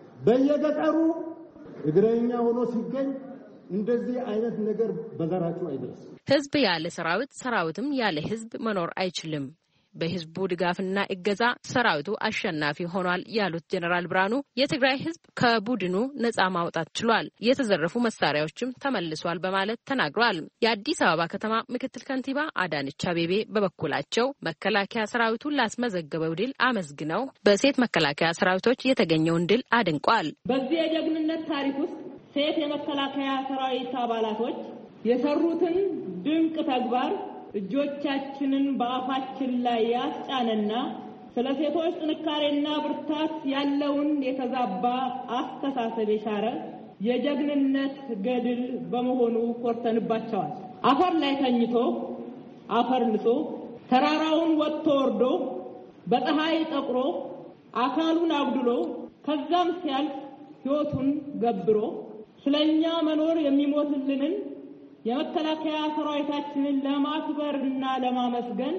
በየገጠሩ እግረኛ ሆኖ ሲገኝ እንደዚህ አይነት ነገር በዘራችሁ አይደርስ።
ህዝብ ያለ ሰራዊት፣ ሰራዊትም ያለ ህዝብ መኖር አይችልም። በህዝቡ ድጋፍና እገዛ ሰራዊቱ አሸናፊ ሆኗል ያሉት ጀነራል ብርሃኑ የትግራይ ህዝብ ከቡድኑ ነጻ ማውጣት ችሏል፣ የተዘረፉ መሳሪያዎችም ተመልሷል በማለት ተናግሯል። የአዲስ አበባ ከተማ ምክትል ከንቲባ አዳነች አቤቤ በበኩላቸው መከላከያ ሰራዊቱን ላስመዘገበው ድል አመስግነው በሴት መከላከያ ሰራዊቶች የተገኘውን ድል አድንቋል።
በዚህ የጀግንነት ታሪክ ውስጥ ሴት የመከላከያ ሰራዊት አባላቶች የሰሩትን ድንቅ ተግባር እጆቻችንን በአፋችን ላይ ያስጫነና ስለ ሴቶች ጥንካሬና ብርታት ያለውን የተዛባ አስተሳሰብ የሻረ የጀግንነት ገድል በመሆኑ ኮርተንባቸዋል። አፈር ላይ ተኝቶ አፈር ልጾ ተራራውን ወጥቶ ወርዶ በፀሐይ ጠቁሮ አካሉን አጉድሎ ከዛም ሲያልፍ ሕይወቱን ገብሮ ስለኛ መኖር የሚሞትልንን የመከላከያ ሰራዊታችንን ለማክበርና ለማመስገን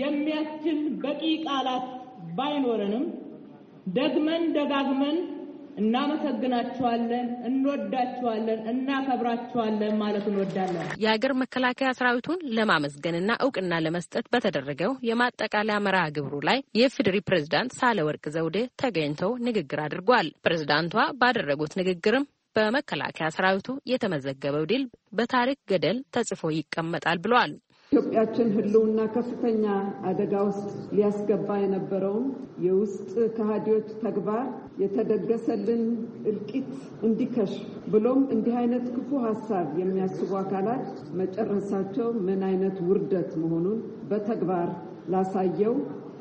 የሚያስችል በቂ ቃላት ባይኖረንም ደግመን ደጋግመን እናመሰግናችኋለን፣ እንወዳችኋለን፣ እናከብራችኋለን ማለት እንወዳለን።
የሀገር መከላከያ ሰራዊቱን ለማመስገንና እውቅና ለመስጠት በተደረገው የማጠቃለያ መርሃ ግብሩ ላይ የኢፌዴሪ ፕሬዝዳንት ሳህለወርቅ ዘውዴ ተገኝተው ንግግር አድርጓል። ፕሬዝዳንቷ ባደረጉት ንግግርም በመከላከያ ሰራዊቱ የተመዘገበው ድል በታሪክ ገደል ተጽፎ ይቀመጣል ብለዋል።
ኢትዮጵያችን ህልውና ከፍተኛ አደጋ ውስጥ ሊያስገባ የነበረውን የውስጥ ከሃዲዎች ተግባር የተደገሰልን እልቂት እንዲከሽፍ ብሎም እንዲህ አይነት ክፉ ሀሳብ የሚያስቡ አካላት መጨረሳቸው ምን አይነት ውርደት መሆኑን በተግባር ላሳየው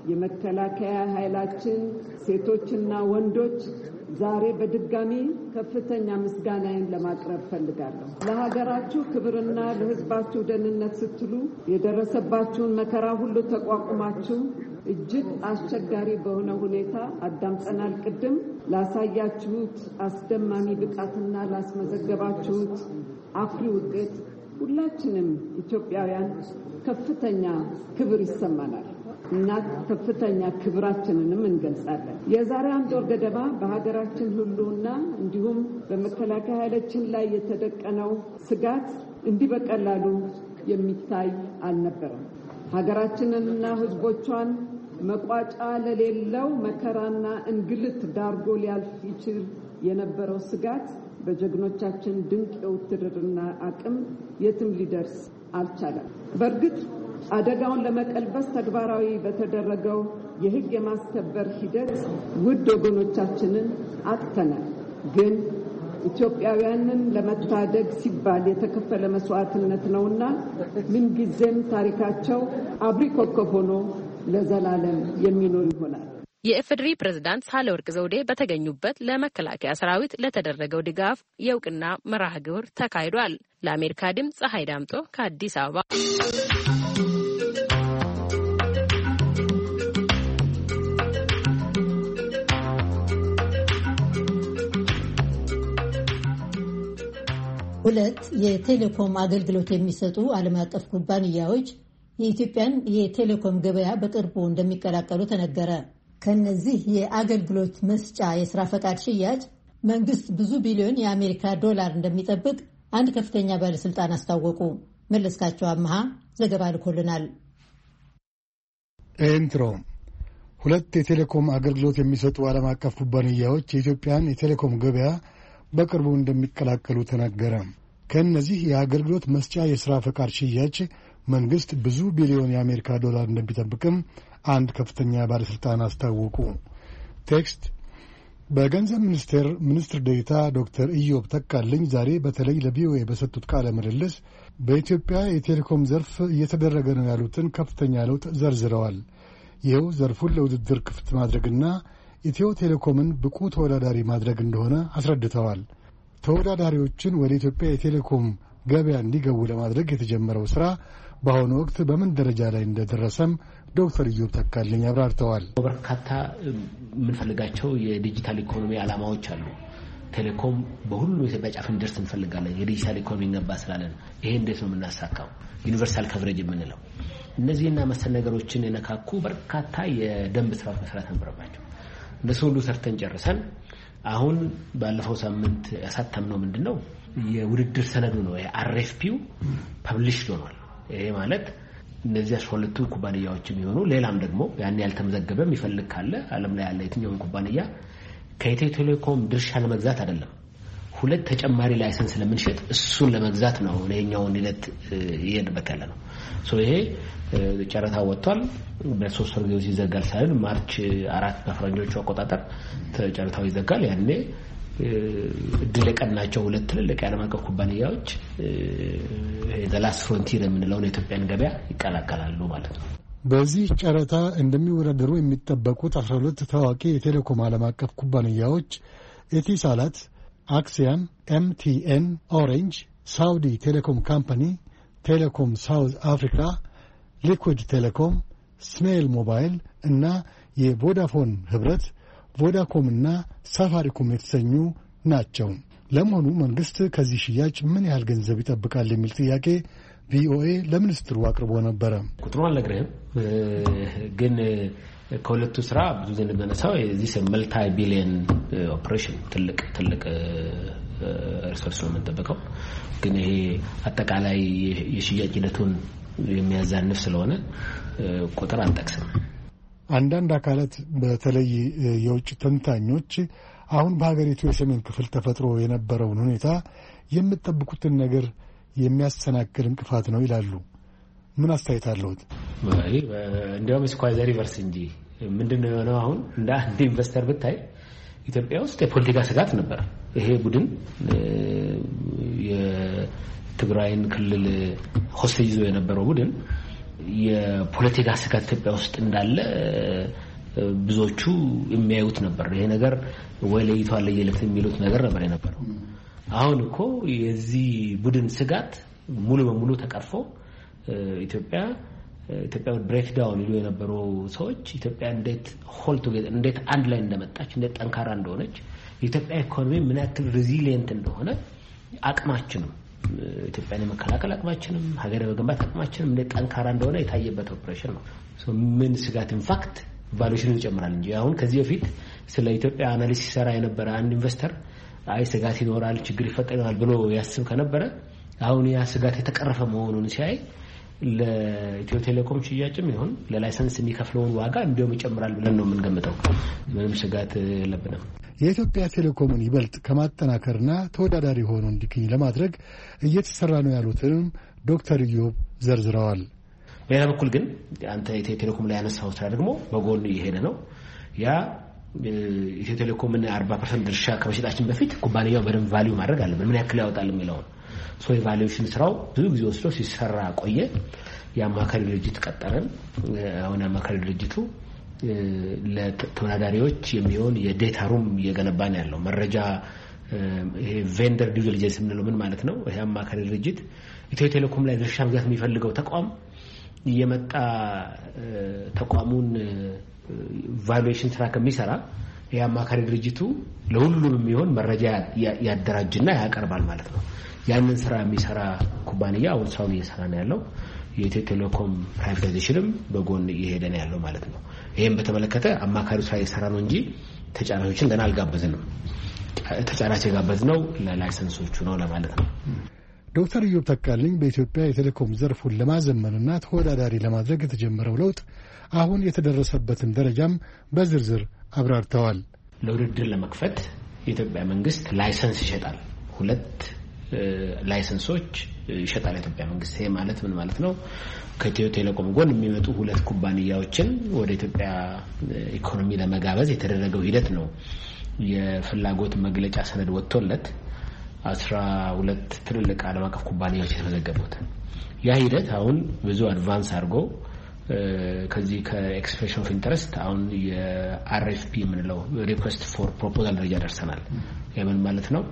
የመከላከያ ኃይላችን ሴቶችና ወንዶች ዛሬ በድጋሚ ከፍተኛ ምስጋናዬን ለማቅረብ ፈልጋለሁ። ለሀገራችሁ ክብርና ለሕዝባችሁ ደህንነት ስትሉ የደረሰባችሁን መከራ ሁሉ ተቋቁማችሁ እጅግ አስቸጋሪ በሆነ ሁኔታ አዳምጠናል። ቅድም ላሳያችሁት አስደማሚ ብቃትና ላስመዘገባችሁት አኩሪ ውጤት ሁላችንም ኢትዮጵያውያን ከፍተኛ ክብር ይሰማናል እና ከፍተኛ ክብራችንንም እንገልጻለን። የዛሬ አንድ ወር ገደማ በሀገራችን ሁሉና እንዲሁም በመከላከያ ኃይላችን ላይ የተደቀነው ስጋት እንዲህ በቀላሉ የሚታይ አልነበረም። ሀገራችንንና ሕዝቦቿን መቋጫ ለሌለው መከራና እንግልት ዳርጎ ሊያልፍ ይችል የነበረው ስጋት በጀግኖቻችን ድንቅ የውትድርና አቅም የትም ሊደርስ አልቻለም። በእርግጥ አደጋውን ለመቀልበስ ተግባራዊ በተደረገው የሕግ የማስከበር ሂደት ውድ ወገኖቻችንን አጥተናል። ግን ኢትዮጵያውያንን ለመታደግ ሲባል የተከፈለ መስዋዕትነት ነውና ምንጊዜም ታሪካቸው አብሪ ኮከብ ሆኖ ለዘላለም የሚኖር ይሆናል።
የኢፌዴሪ ፕሬዝዳንት ሳህለወርቅ ዘውዴ በተገኙበት ለመከላከያ ሰራዊት ለተደረገው ድጋፍ የእውቅና መርሃ ግብር ተካሂዷል። ለአሜሪካ ድምፅ ፀሐይ ዳምጦ ከአዲስ አበባ።
ሁለት የቴሌኮም አገልግሎት የሚሰጡ ዓለም አቀፍ ኩባንያዎች የኢትዮጵያን የቴሌኮም ገበያ በቅርቡ እንደሚቀላቀሉ ተነገረ። ከነዚህ የአገልግሎት መስጫ የስራ ፈቃድ ሽያጭ መንግስት ብዙ ቢሊዮን የአሜሪካ ዶላር እንደሚጠብቅ አንድ ከፍተኛ ባለስልጣን አስታወቁ። መለስካቸው አመሃ ዘገባ ልኮልናል።
ኤንትሮ ሁለት የቴሌኮም አገልግሎት የሚሰጡ ዓለም አቀፍ ኩባንያዎች የኢትዮጵያን የቴሌኮም ገበያ በቅርቡ እንደሚቀላቀሉ ተነገረ። ከእነዚህ የአገልግሎት መስጫ የሥራ ፈቃድ ሽያጭ መንግሥት ብዙ ቢሊዮን የአሜሪካ ዶላር እንደሚጠብቅም አንድ ከፍተኛ ባለሥልጣን አስታወቁ። ቴክስት በገንዘብ ሚኒስቴር ሚኒስትር ዴኤታ ዶክተር ኢዮብ ተካልኝ ዛሬ በተለይ ለቪኦኤ በሰጡት ቃለ ምልልስ በኢትዮጵያ የቴሌኮም ዘርፍ እየተደረገ ነው ያሉትን ከፍተኛ ለውጥ ዘርዝረዋል። ይኸው ዘርፉን ለውድድር ክፍት ማድረግና ኢትዮ ቴሌኮምን ብቁ ተወዳዳሪ ማድረግ እንደሆነ አስረድተዋል። ተወዳዳሪዎችን ወደ ኢትዮጵያ የቴሌኮም ገበያ እንዲገቡ ለማድረግ የተጀመረው ሥራ በአሁኑ ወቅት በምን ደረጃ ላይ እንደደረሰም ዶክተር ኢዮብ ተካልኝ አብራርተዋል።
በርካታ የምንፈልጋቸው የዲጂታል ኢኮኖሚ ዓላማዎች አሉ። ቴሌኮም በሁሉም የኢትዮጵያ ጫፍ እንዲደርስ እንፈልጋለን። የዲጂታል ኢኮኖሚ ገባ ስላለን ይሄ እንዴት ነው የምናሳካው? ዩኒቨርሳል ከቨሬጅ የምንለው እነዚህና መሰል ነገሮችን የነካኩ በርካታ የደንብ ስራዎች መስራት ነበረባቸው። እነሱ ሁሉ ሰርተን ጨርሰን አሁን ባለፈው ሳምንት ያሳተምነው ምንድነው የውድድር ሰነዱ ነው። የአርኤፍፒው ፐብሊሽድ ሆኗል። ይሄ ማለት እነዚህ አስራ ሁለቱ ኩባንያዎች የሚሆኑ ሌላም ደግሞ ያን ያልተመዘገበ የሚፈልግ ካለ ዓለም ላይ ያለ የትኛውን ኩባንያ ከኢትዮ ቴሌኮም ድርሻ ለመግዛት አይደለም፣ ሁለት ተጨማሪ ላይሰንስ ለምንሸጥ እሱን ለመግዛት ነው። ለኛውን ሂደት እየሄድበት ያለ ነው። ሶ ይሄ ጨረታ ወጥቷል። በሶስት ወር ጊዜ ይዘጋል ሳይሆን ማርች አራት በፈረንጆቹ አቆጣጠር ጨረታው ይዘጋል። ያኔ እድል የቀናቸው ሁለት ትልልቅ የዓለም አቀፍ ኩባንያዎች ዘ ላስት ፍሮንቲር የምንለውን የኢትዮጵያን ገበያ ይቀላቀላሉ ማለት ነው።
በዚህ ጨረታ እንደሚወዳደሩ የሚጠበቁት አስራ ሁለት ታዋቂ የቴሌኮም ዓለም አቀፍ ኩባንያዎች ኤቲሳላት፣ አክሲያን፣ ኤምቲኤን፣ ኦሬንጅ፣ ሳውዲ ቴሌኮም ካምፓኒ፣ ቴሌኮም ሳውዝ አፍሪካ፣ ሊኩዊድ ቴሌኮም፣ ስሜል ሞባይል እና የቮዳፎን ህብረት፣ ቮዳኮም እና ሳፋሪኮም የተሰኙ ናቸው። ለመሆኑ መንግስት ከዚህ ሽያጭ ምን ያህል ገንዘብ ይጠብቃል የሚል ጥያቄ ቪኦኤ ለሚኒስትሩ አቅርቦ ነበረ።
ቁጥሩን አልነግርህም፣ ግን ከሁለቱ ስራ ብዙ ጊዜ እንደምናነሳው እዚህ መልታይ ቢሊየን ኦፕሬሽን ትልቅ ትልቅ ሪሶርስ ነው የምንጠብቀው። ግን ይሄ አጠቃላይ የሽያጭ ሂደቱን የሚያዛንፍ ስለሆነ ቁጥር አንጠቅስም።
አንዳንድ አካላት በተለይ የውጭ ተንታኞች አሁን በሀገሪቱ የሰሜን ክፍል ተፈጥሮ የነበረውን ሁኔታ የምትጠብቁትን ነገር የሚያሰናክል እንቅፋት ነው ይላሉ። ምን አስተያየት አለዎት?
ወይ እንዲያውም ስኳይ ሪቨርስ እንጂ ምንድነው የሆነው? አሁን እንደ አንድ ኢንቨስተር ብታይ ኢትዮጵያ ውስጥ የፖለቲካ ስጋት ነበር። ይሄ ቡድን የትግራይን ክልል ሆስቴጅ ይዞ የነበረው ቡድን የፖለቲካ ስጋት ኢትዮጵያ ውስጥ እንዳለ ብዙዎቹ የሚያዩት ነበር። ይሄ ነገር ወይ ለይቷል ለየለት የሚሉት ነገር ነበር የነበረው። አሁን እኮ የዚህ ቡድን ስጋት ሙሉ በሙሉ ተቀርፎ ኢትዮጵያ ኢትዮጵያ ብሬክ ዳውን ይሉ የነበሩ ሰዎች ኢትዮጵያ እንዴት ሆልድ ቱጌዘር እንዴት አንድ ላይ እንደመጣች እንዴት ጠንካራ እንደሆነች የኢትዮጵያ ኢኮኖሚ ምን ያክል ሬዚሊየንት እንደሆነ አቅማችንም ኢትዮጵያን የመከላከል አቅማችንም ሀገር የመገንባት አቅማችንም እንዴት ጠንካራ እንደሆነ የታየበት ኦፕሬሽን ነው። ሶ ምን ስጋት ኢንፋክት ቫሉዌሽኑ ይጨምራል እንጂ አሁን ከዚህ በፊት ስለ ኢትዮጵያ አናሊሲስ ሰራ የነበረ አንድ ኢንቨስተር አይ ስጋት ይኖራል ችግር ይፈጠራል ብሎ ያስብ ከነበረ አሁን ያ ስጋት የተቀረፈ መሆኑን ሲያይ ለኢትዮ ቴሌኮም ሽያጭም ይሁን ለላይሰንስ የሚከፍለውን ዋጋ እንዲያውም ይጨምራል ብለን ነው የምንገምተው። ምንም ስጋት የለብንም።
የኢትዮጵያ ቴሌኮምን ይበልጥ ከማጠናከርና ተወዳዳሪ ሆኖ እንዲገኝ ለማድረግ እየተሰራ ነው ያሉትን ዶክተር ኢዮብ ዘርዝረዋል።
በሌላ በኩል ግን አንተ ኢትዮ ቴሌኮም ላይ ያነሳው ስራ ደግሞ በጎን እየሄደ ነው። ያ ኢትዮ ቴሌኮምን አርባ ፐርሰንት ድርሻ ከመሸጣችን በፊት ኩባንያው በደንብ ቫልዩ ማድረግ አለበት። ምን ያክል ያወጣል የሚለው ሶ ኢቫሉዌሽን ስራው ብዙ ጊዜ ወስዶ ሲሰራ ቆየ። የአማካሪ ድርጅት ቀጠረን። አሁን የአማካሪ ድርጅቱ ለተወዳዳሪዎች የሚሆን የዴታ ሩም እየገነባ ነው ያለው። መረጃ ይሄ ቬንደር ዲው ዲሊጀንስ የምንለው ምን ማለት ነው? ይሄ አማካሪ ድርጅት ኢትዮ ቴሌኮም ላይ ድርሻ መግዛት የሚፈልገው ተቋም እየመጣ ተቋሙን ቫሉዌሽን ስራ ከሚሰራ የአማካሪ ድርጅቱ ለሁሉም የሚሆን መረጃ ያደራጅና ያቀርባል ማለት ነው። ያንን ስራ የሚሰራ ኩባንያ አሁን ስራውን እየሰራ ነው ያለው። የኢትዮ ቴሌኮም ፕራይቬታይዜሽንም በጎን እየሄደ ነው ያለው ማለት ነው። ይሄን በተመለከተ አማካሪ ስራ እየሰራ ነው እንጂ ተጫራቾችን ገና አልጋበዝንም። ተጫራች የጋበዝነው ለላይሰንሶቹ ነው ለማለት ነው።
ዶክተር ኢዮብ ተካልኝ በኢትዮጵያ የቴሌኮም ዘርፉን ለማዘመንና ተወዳዳሪ ለማድረግ የተጀመረው ለውጥ አሁን የተደረሰበትን ደረጃም በዝርዝር አብራርተዋል።
ለውድድር ለመክፈት የኢትዮጵያ መንግስት ላይሰንስ ይሸጣል። ሁለት ላይሰንሶች ይሸጣል የኢትዮጵያ መንግስት። ይሄ ማለት ምን ማለት ነው? ከኢትዮ ቴሌኮም ጎን የሚመጡ ሁለት ኩባንያዎችን ወደ ኢትዮጵያ ኢኮኖሚ ለመጋበዝ የተደረገው ሂደት ነው። የፍላጎት መግለጫ ሰነድ ወጥቶለት አስራ ሁለት ትልልቅ ዓለም አቀፍ ኩባንያዎች የተመዘገቡት። ያ ሂደት አሁን ብዙ አድቫንስ አድርጎ ከዚህ ከኤክስፕሬሽን ኦፍ ኢንተረስት አሁን የአርኤፍፒ የምንለው ሪኩዌስት ፎር ፕሮፖዛል ደረጃ ደርሰናል። የምን ማለት ነው?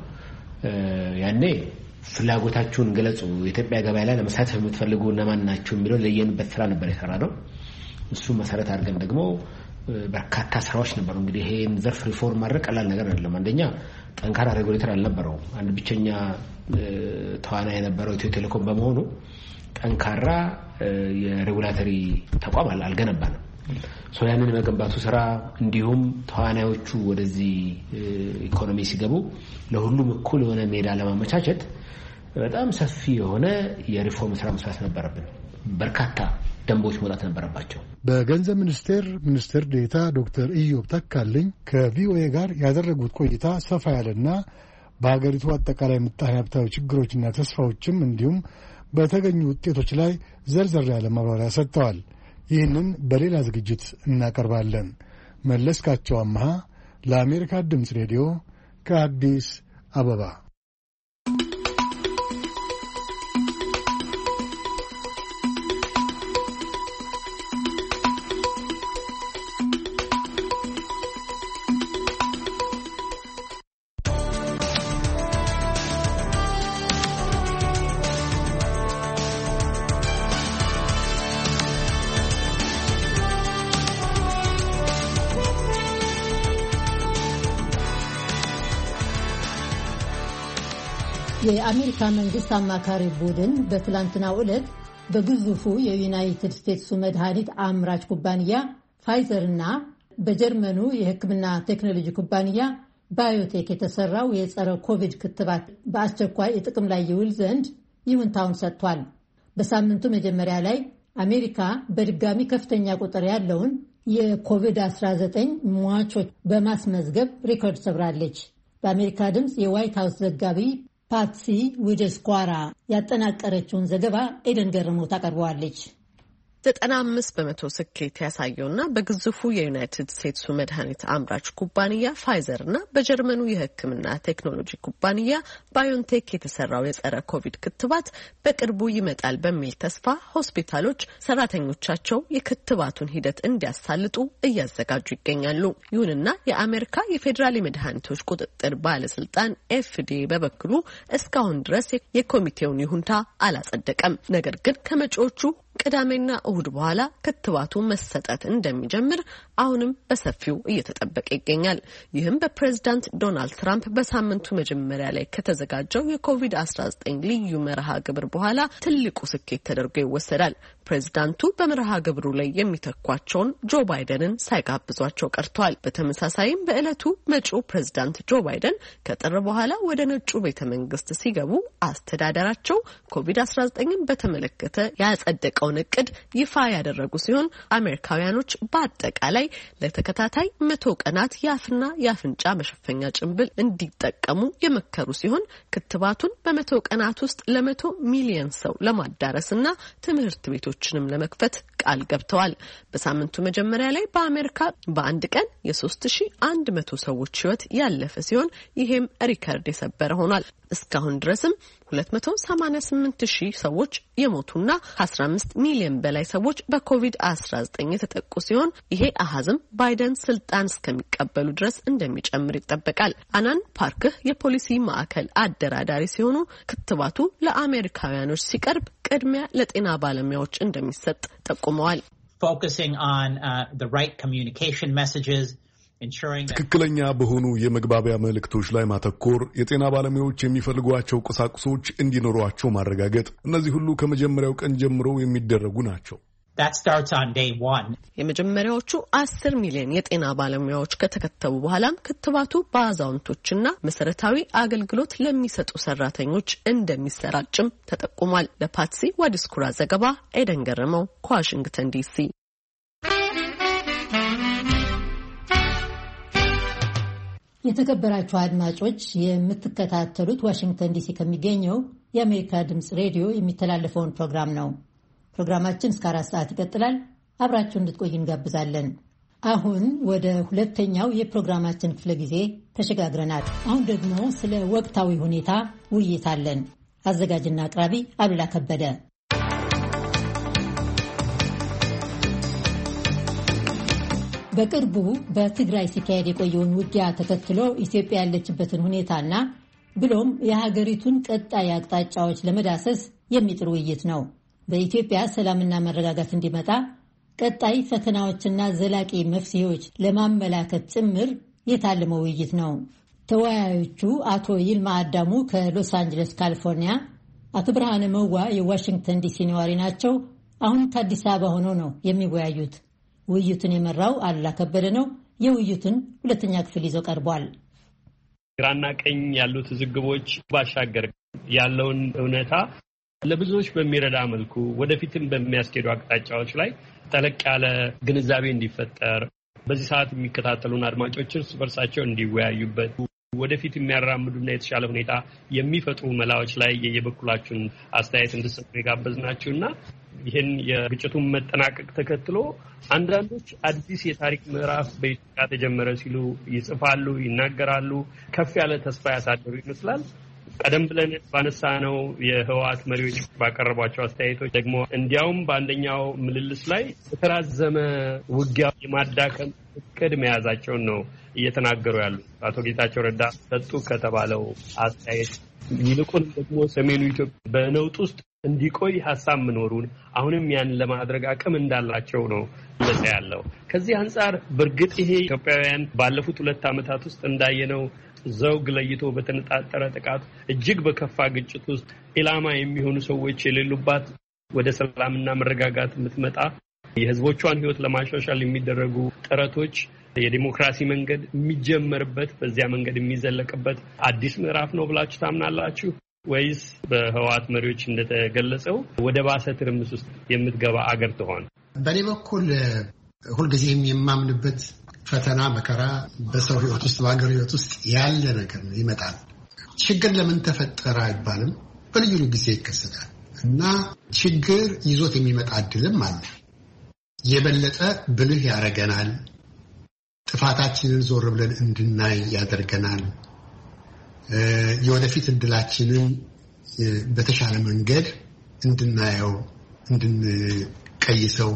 ያኔ ፍላጎታችሁን ገለጹ፣ የኢትዮጵያ ገበያ ላይ ለመሳተፍ የምትፈልጉ እነማን ናችሁ የሚለው ለየንበት ስራ ነበር የሰራነው። እሱ መሰረት አድርገን ደግሞ በርካታ ስራዎች ነበሩ። እንግዲህ ይሄን ዘርፍ ሪፎርም ማድረግ ቀላል ነገር አይደለም። አንደኛ ጠንካራ ሬጉሌተር አልነበረው። አንድ ብቸኛ ተዋናይ የነበረው ኢትዮ ቴሌኮም በመሆኑ ጠንካራ የሬጉላተሪ ተቋም አልገነባንም። ሶ ያንን የመገንባቱ ስራ እንዲሁም ተዋናዮቹ ወደዚህ ኢኮኖሚ ሲገቡ ለሁሉም እኩል የሆነ ሜዳ ለማመቻቸት በጣም ሰፊ የሆነ የሪፎርም ስራ መስራት ነበረብን። በርካታ ደንቦች መውጣት ነበረባቸው።
በገንዘብ ሚኒስቴር ሚኒስትር ዴኤታ ዶክተር ኢዮብ ተካልኝ ከቪኦኤ ጋር ያደረጉት ቆይታ ሰፋ ያለና በሀገሪቱ አጠቃላይ ምጣኔ ሀብታዊ ችግሮችና ተስፋዎችም እንዲሁም በተገኙ ውጤቶች ላይ ዘርዘር ያለ ማብራሪያ ሰጥተዋል። ይህንን በሌላ ዝግጅት እናቀርባለን። መለስካቸው አምሃ ለአሜሪካ ድምፅ ሬዲዮ ከአዲስ አበባ።
የአሜሪካ መንግስት አማካሪ ቡድን በትላንትናው ዕለት በግዙፉ የዩናይትድ ስቴትስ መድኃኒት አምራች ኩባንያ ፋይዘር እና በጀርመኑ የሕክምና ቴክኖሎጂ ኩባንያ ባዮቴክ የተሰራው የጸረ ኮቪድ ክትባት በአስቸኳይ ጥቅም ላይ ይውል ዘንድ ይሁንታውን ሰጥቷል። በሳምንቱ መጀመሪያ ላይ አሜሪካ በድጋሚ ከፍተኛ ቁጥር ያለውን የኮቪድ አስራ ዘጠኝ ሟቾች በማስመዝገብ ሪኮርድ ሰብራለች። በአሜሪካ ድምፅ የዋይት ሃውስ ዘጋቢ ፓትሲ ዊደስኳራ ያጠናቀረችውን ዘገባ ኤደን ገረመው ታቀርበዋለች።
ዘጠና አምስት በመቶ ስኬት ያሳየውና በግዙፉ የዩናይትድ ስቴትሱ መድኃኒት አምራች ኩባንያ ፋይዘር እና በጀርመኑ የሕክምና ቴክኖሎጂ ኩባንያ ባዮንቴክ የተሰራው የጸረ ኮቪድ ክትባት በቅርቡ ይመጣል በሚል ተስፋ ሆስፒታሎች ሰራተኞቻቸው የክትባቱን ሂደት እንዲያሳልጡ እያዘጋጁ ይገኛሉ። ይሁንና የአሜሪካ የፌዴራል የመድኃኒቶች ቁጥጥር ባለስልጣን ኤፍዲኤ በበኩሉ እስካሁን ድረስ የኮሚቴውን ይሁንታ አላጸደቀም። ነገር ግን ከመጪዎቹ ቅዳሜና እሁድ በኋላ ክትባቱ መሰጠት እንደሚጀምር አሁንም በሰፊው እየተጠበቀ ይገኛል። ይህም በፕሬዝዳንት ዶናልድ ትራምፕ በሳምንቱ መጀመሪያ ላይ ከተዘጋጀው የኮቪድ አስራ ዘጠኝ ልዩ መርሃ ግብር በኋላ ትልቁ ስኬት ተደርጎ ይወሰዳል። ፕሬዝዳንቱ በመርሃ ግብሩ ላይ የሚተኳቸውን ጆ ባይደንን ሳይጋብዟቸው ቀርተዋል። በተመሳሳይም በዕለቱ መጪው ፕሬዝዳንት ጆ ባይደን ከጥር በኋላ ወደ ነጩ ቤተ መንግስት ሲገቡ አስተዳደራቸው ኮቪድ አስራ ዘጠኝን በተመለከተ ያጸደቀ እቅድ ይፋ ያደረጉ ሲሆን አሜሪካውያኖች በአጠቃላይ ለተከታታይ መቶ ቀናት የአፍና የአፍንጫ መሸፈኛ ጭንብል እንዲጠቀሙ የመከሩ ሲሆን ክትባቱን በመቶ ቀናት ውስጥ ለመቶ ሚሊዮን ሰው ለማዳረስና ትምህርት ቤቶችንም ለመክፈት ቃል ገብተዋል። በሳምንቱ መጀመሪያ ላይ በአሜሪካ በአንድ ቀን የሶስት ሺህ አንድ መቶ ሰዎች ህይወት ያለፈ ሲሆን ይሄም ሪከርድ የሰበረ ሆኗል። እስካሁን ድረስም ሁለት መቶ ሰማንያ ስምንት ሺህ ሰዎች የሞቱና ከአስራ አምስት ሚሊዮን በላይ ሰዎች በኮቪድ አስራ ዘጠኝ የተጠቁ ሲሆን ይሄ አሃዝም ባይደን ስልጣን እስከሚቀበሉ ድረስ እንደሚጨምር ይጠበቃል። አናን ፓርክህ የፖሊሲ ማዕከል አደራዳሪ ሲሆኑ ክትባቱ ለአሜሪካውያኖች ሲቀርብ ቅድሚያ ለጤና ባለሙያዎች እንደሚሰጥ ጠቁመዋል።
Focusing on uh, the right communication messages,
ትክክለኛ በሆኑ የመግባቢያ መልእክቶች ላይ ማተኮር፣ የጤና ባለሙያዎች የሚፈልጓቸው ቁሳቁሶች እንዲኖሯቸው ማረጋገጥ፣ እነዚህ ሁሉ ከመጀመሪያው ቀን ጀምሮ የሚደረጉ ናቸው።
That starts on day one.
የመጀመሪያዎቹ አስር ሚሊዮን የጤና ባለሙያዎች ከተከተቡ በኋላም ክትባቱ በአዛውንቶችና መሰረታዊ አገልግሎት ለሚሰጡ ሰራተኞች እንደሚሰራጭም ተጠቁሟል። ለፓትሲ ዋዲስኩራ ዘገባ ኤደን ገረመው ከዋሽንግተን ዲሲ።
የተከበራችሁ አድማጮች የምትከታተሉት ዋሽንግተን ዲሲ ከሚገኘው የአሜሪካ ድምጽ ሬዲዮ የሚተላለፈውን ፕሮግራም ነው። ፕሮግራማችን እስከ አራት ሰዓት ይቀጥላል። አብራችሁ እንድትቆዩ እንጋብዛለን። አሁን ወደ ሁለተኛው የፕሮግራማችን ክፍለ ጊዜ ተሸጋግረናል። አሁን ደግሞ ስለ ወቅታዊ ሁኔታ ውይይት አለን። አዘጋጅና አቅራቢ አሉላ ከበደ። በቅርቡ በትግራይ ሲካሄድ የቆየውን ውጊያ ተከትሎ ኢትዮጵያ ያለችበትን ሁኔታና ብሎም የሀገሪቱን ቀጣይ አቅጣጫዎች ለመዳሰስ የሚጥር ውይይት ነው። በኢትዮጵያ ሰላምና መረጋጋት እንዲመጣ ቀጣይ ፈተናዎችና ዘላቂ መፍትሄዎች ለማመላከት ጭምር የታለመ ውይይት ነው። ተወያዮቹ አቶ ይልማ አዳሙ ከሎስ አንጀለስ ካሊፎርኒያ፣ አቶ ብርሃነ መዋ የዋሽንግተን ዲሲ ነዋሪ ናቸው። አሁን ከአዲስ አበባ ሆነው ነው የሚወያዩት። ውይይቱን የመራው አሉላ ከበደ ነው። የውይይቱን ሁለተኛ ክፍል ይዞ ቀርቧል።
ግራና ቀኝ ያሉት ዝግቦች ባሻገር ያለውን እውነታ ለብዙዎች በሚረዳ መልኩ ወደፊትም በሚያስኬዱ አቅጣጫዎች ላይ ጠለቅ ያለ ግንዛቤ እንዲፈጠር በዚህ ሰዓት የሚከታተሉን አድማጮች እርስ በርሳቸው እንዲወያዩበት ወደፊት የሚያራምዱና የተሻለ ሁኔታ የሚፈጥሩ መላዎች ላይ የየበኩላችሁን አስተያየት እንድትሰጡ የጋበዝናችሁና ይህን የግጭቱን መጠናቀቅ ተከትሎ አንዳንዶች አዲስ የታሪክ ምዕራፍ በኢትዮጵያ ተጀመረ ሲሉ ይጽፋሉ፣ ይናገራሉ። ከፍ ያለ ተስፋ ያሳደሩ ይመስላል። ቀደም ብለን ባነሳነው የህወሓት መሪዎች ባቀረቧቸው አስተያየቶች ደግሞ እንዲያውም በአንደኛው ምልልስ ላይ የተራዘመ ውጊያ የማዳከም እቅድ መያዛቸውን ነው እየተናገሩ ያሉት። አቶ ጌታቸው ረዳ ሰጡ ከተባለው አስተያየት ይልቁን ደግሞ ሰሜኑ ኢትዮጵያ በነውጥ ውስጥ እንዲቆይ ሐሳብ መኖሩን አሁንም ያን ለማድረግ አቅም እንዳላቸው ነው ለዛ ያለው። ከዚህ አንፃር በርግጥ ይሄ ኢትዮጵያውያን ባለፉት ሁለት ዓመታት ውስጥ እንዳየነው ዘውግ ለይቶ በተነጣጠረ ጥቃት እጅግ በከፋ ግጭት ውስጥ ኢላማ የሚሆኑ ሰዎች የሌሉባት ወደ ሰላምና መረጋጋት የምትመጣ የህዝቦቿን ህይወት ለማሻሻል የሚደረጉ ጥረቶች የዲሞክራሲ መንገድ የሚጀመርበት በዚያ መንገድ የሚዘለቅበት አዲስ ምዕራፍ ነው ብላችሁ ታምናላችሁ ወይስ በህወሓት መሪዎች እንደተገለጸው ወደ ባሰ ትርምስ ውስጥ የምትገባ አገር ትሆን?
በኔ በኩል ሁልጊዜም የማምንበት ፈተና መከራ በሰው ህይወት ውስጥ በአገር ህይወት ውስጥ ያለ ነገር ነው፣ ይመጣል። ችግር ለምን ተፈጠረ አይባልም፣ በልዩ ልዩ ጊዜ ይከሰታል እና ችግር ይዞት የሚመጣ እድልም አለ። የበለጠ ብልህ ያደርገናል፣ ጥፋታችንን ዞር ብለን እንድናይ ያደርገናል፣ የወደፊት እድላችንን በተሻለ መንገድ እንድናየው እንድንቀይሰው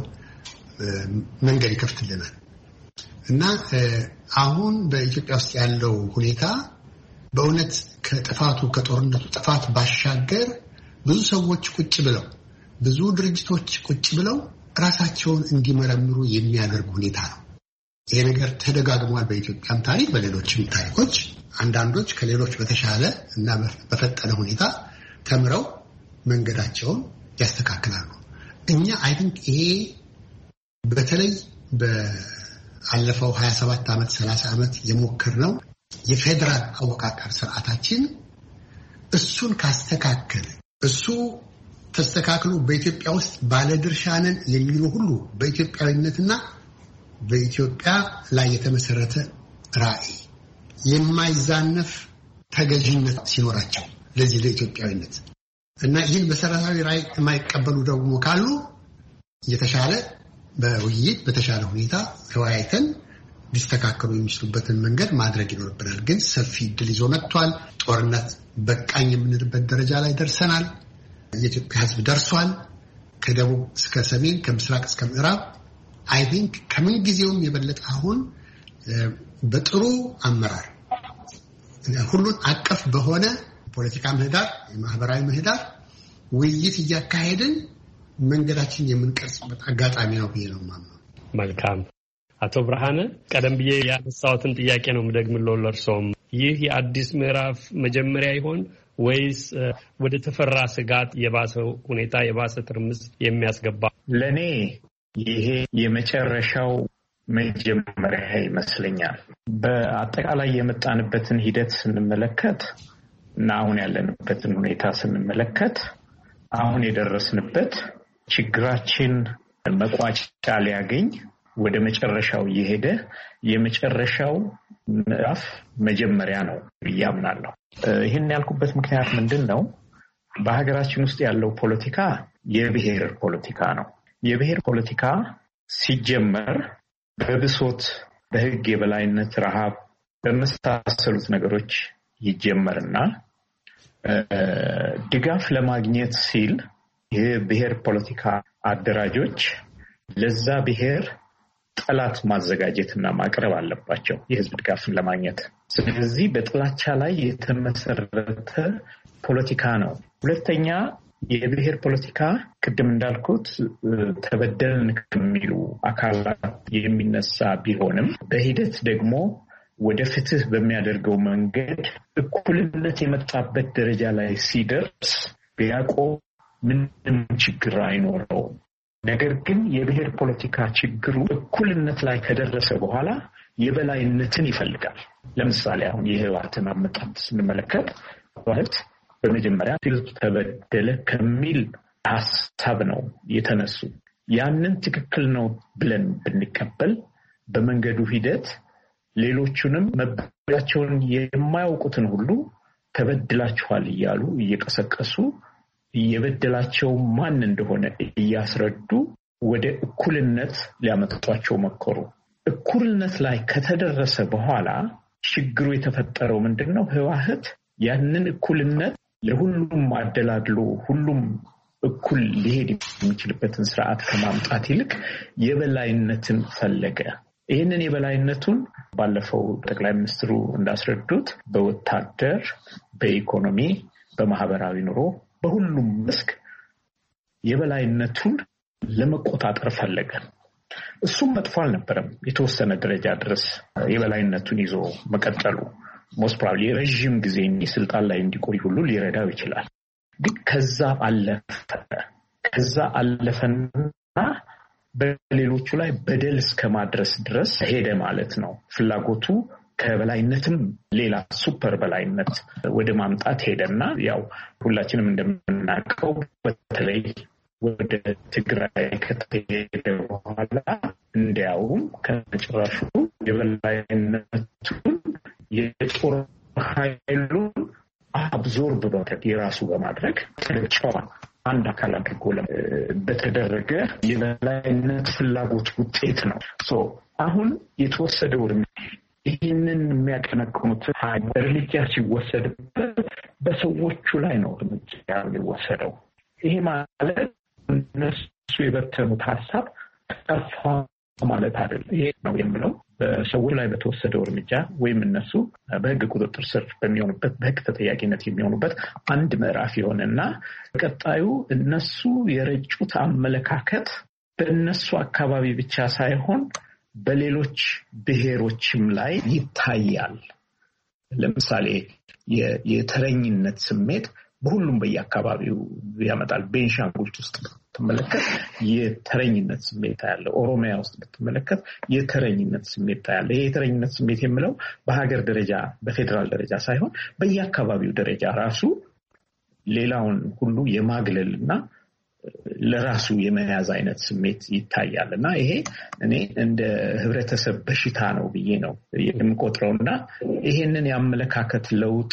መንገድ ይከፍትልናል እና አሁን በኢትዮጵያ ውስጥ ያለው ሁኔታ በእውነት ከጥፋቱ ከጦርነቱ ጥፋት ባሻገር ብዙ ሰዎች ቁጭ ብለው ብዙ ድርጅቶች ቁጭ ብለው ራሳቸውን እንዲመረምሩ የሚያደርግ ሁኔታ ነው። ይሄ ነገር ተደጋግሟል በኢትዮጵያም ታሪክ በሌሎችም ታሪኮች። አንዳንዶች ከሌሎች በተሻለ እና በፈጠነ ሁኔታ ተምረው መንገዳቸውን ያስተካክላሉ። እኛ አይ ቲንክ ይሄ በተለይ በአለፈው ሀያ ሰባት ዓመት ሰላሳ ዓመት የሞከርነው የፌደራል አወቃቀር ስርዓታችን እሱን ካስተካከለ እሱ ተስተካክሎ በኢትዮጵያ ውስጥ ባለድርሻነን የሚሉ ሁሉ በኢትዮጵያዊነትና በኢትዮጵያ ላይ የተመሰረተ ራዕይ የማይዛነፍ ተገዥነት ሲኖራቸው ለዚህ ለኢትዮጵያዊነት እና ይህን መሰረታዊ ራዕይ የማይቀበሉ ደግሞ ካሉ የተሻለ በውይይት በተሻለ ሁኔታ ተወያይተን ሊስተካከሉ የሚችሉበትን መንገድ ማድረግ ይኖርብናል። ግን ሰፊ እድል ይዞ መጥቷል። ጦርነት በቃኝ የምንልበት ደረጃ ላይ ደርሰናል። የኢትዮጵያ ሕዝብ ደርሷል። ከደቡብ እስከ ሰሜን ከምስራቅ እስከ ምዕራብ አይ ቲንክ ከምን ጊዜውም የበለጠ አሁን በጥሩ አመራር ሁሉን አቀፍ በሆነ ፖለቲካ ምህዳር የማህበራዊ ምህዳር ውይይት እያካሄድን መንገዳችን የምንቀርጽበት አጋጣሚ ነው ብዬ ነው የማምነው።
መልካም አቶ ብርሃነ ቀደም ብዬ ያነሳሁትን ጥያቄ ነው የምደግምልዎ ለእርሶም። ይህ የአዲስ ምዕራፍ መጀመሪያ ይሆን ወይስ ወደ ተፈራ ስጋት የባሰው ሁኔታ የባሰ ትርምስ የሚያስገባ?
ለኔ ይሄ የመጨረሻው መጀመሪያ ይመስለኛል። በአጠቃላይ የመጣንበትን ሂደት ስንመለከት እና አሁን ያለንበትን ሁኔታ ስንመለከት አሁን የደረስንበት ችግራችን መቋጫ ሊያገኝ ወደ መጨረሻው እየሄደ የመጨረሻው ምዕራፍ መጀመሪያ ነው ያምናለሁ። ይህን ያልኩበት ምክንያት ምንድነው? በሀገራችን ውስጥ ያለው ፖለቲካ የብሔር ፖለቲካ ነው። የብሔር ፖለቲካ ሲጀመር በብሶት፣ በህግ የበላይነት፣ ረሃብ በመሳሰሉት ነገሮች ይጀመርና ድጋፍ ለማግኘት ሲል የብሔር ፖለቲካ አደራጆች ለዛ ብሔር ጠላት ማዘጋጀትና ማቅረብ አለባቸው የህዝብ ድጋፍን ለማግኘት። ስለዚህ በጥላቻ ላይ የተመሰረተ ፖለቲካ ነው። ሁለተኛ የብሔር ፖለቲካ ቅድም እንዳልኩት ተበደልን ከሚሉ አካላት የሚነሳ ቢሆንም በሂደት ደግሞ ወደ ፍትህ በሚያደርገው መንገድ እኩልነት የመጣበት ደረጃ ላይ ሲደርስ ቢያቆም ምንም ችግር አይኖረውም። ነገር ግን የብሔር ፖለቲካ ችግሩ እኩልነት ላይ ከደረሰ በኋላ የበላይነትን ይፈልጋል። ለምሳሌ አሁን የህወሓትን አመጣጥ ስንመለከት ህወሓት በመጀመሪያ ህዝብ ተበደለ ከሚል ሀሳብ ነው የተነሱ። ያንን ትክክል ነው ብለን ብንቀበል በመንገዱ ሂደት ሌሎቹንም መበደላቸውን የማያውቁትን ሁሉ ተበድላችኋል እያሉ እየቀሰቀሱ የበደላቸው ማን እንደሆነ እያስረዱ ወደ እኩልነት ሊያመጣቸው መከሩ። እኩልነት ላይ ከተደረሰ በኋላ ችግሩ የተፈጠረው ምንድነው? ህወሓት ያንን እኩልነት ለሁሉም አደላድሎ ሁሉም እኩል ሊሄድ የሚችልበትን ስርዓት ከማምጣት ይልቅ የበላይነትን ፈለገ። ይህንን የበላይነቱን ባለፈው ጠቅላይ ሚኒስትሩ እንዳስረዱት በወታደር፣ በኢኮኖሚ፣ በማህበራዊ ኑሮ በሁሉም መስክ የበላይነቱን ለመቆጣጠር ፈለገ። እሱም መጥፎ አልነበረም። የተወሰነ ደረጃ ድረስ የበላይነቱን ይዞ መቀጠሉ ሞስት ፕሮባብሊ ረጅም ጊዜ ስልጣን ላይ እንዲቆይ ሁሉ ሊረዳው ይችላል። ግን ከዛ አለፈ ከዛ አለፈና በሌሎቹ ላይ በደል እስከማድረስ ድረስ ሄደ ማለት ነው። ፍላጎቱ ከበላይነትም ሌላ ሱፐር በላይነት ወደ ማምጣት ሄደና ያው ሁላችንም እንደምናውቀው በተለይ ወደ ትግራይ ከተሄደ በኋላ እንዲያውም ከጭራሹ የበላይነቱን የጦር ኃይሉን አብዞርብ የራሱ በማድረግ ጨዋን አንድ አካል አድርጎ በተደረገ የበላይነት ፍላጎት ውጤት ነው። አሁን የተወሰደው ይህንን የሚያቀነቅኑት እርምጃ ሲወሰድበት በሰዎቹ ላይ ነው እርምጃ የሚወሰደው። ይሄ ማለት እነሱ የበተኑት ሀሳብ ጠፋ ማለት አይደለም። ይሄ ነው የምለው በሰዎች ላይ በተወሰደው እርምጃ ወይም እነሱ በሕግ ቁጥጥር ስር በሚሆኑበት በሕግ ተጠያቂነት የሚሆኑበት አንድ ምዕራፍ ይሆንና ቀጣዩ እነሱ የረጩት አመለካከት በእነሱ አካባቢ ብቻ ሳይሆን በሌሎች ብሔሮችም ላይ ይታያል። ለምሳሌ የተረኝነት ስሜት በሁሉም በየአካባቢው ያመጣል። ቤንሻንጉል ውስጥ ብትመለከት የተረኝነት ስሜት ያለ፣ ኦሮሚያ ውስጥ ብትመለከት የተረኝነት ስሜት ያለ። ይሄ የተረኝነት ስሜት የምለው በሀገር ደረጃ በፌዴራል ደረጃ ሳይሆን በየአካባቢው ደረጃ ራሱ ሌላውን ሁሉ የማግለልና ለራሱ የመያዝ አይነት ስሜት ይታያል እና ይሄ እኔ እንደ ህብረተሰብ በሽታ ነው ብዬ ነው የምቆጥረውና ይሄንን የአመለካከት ለውጥ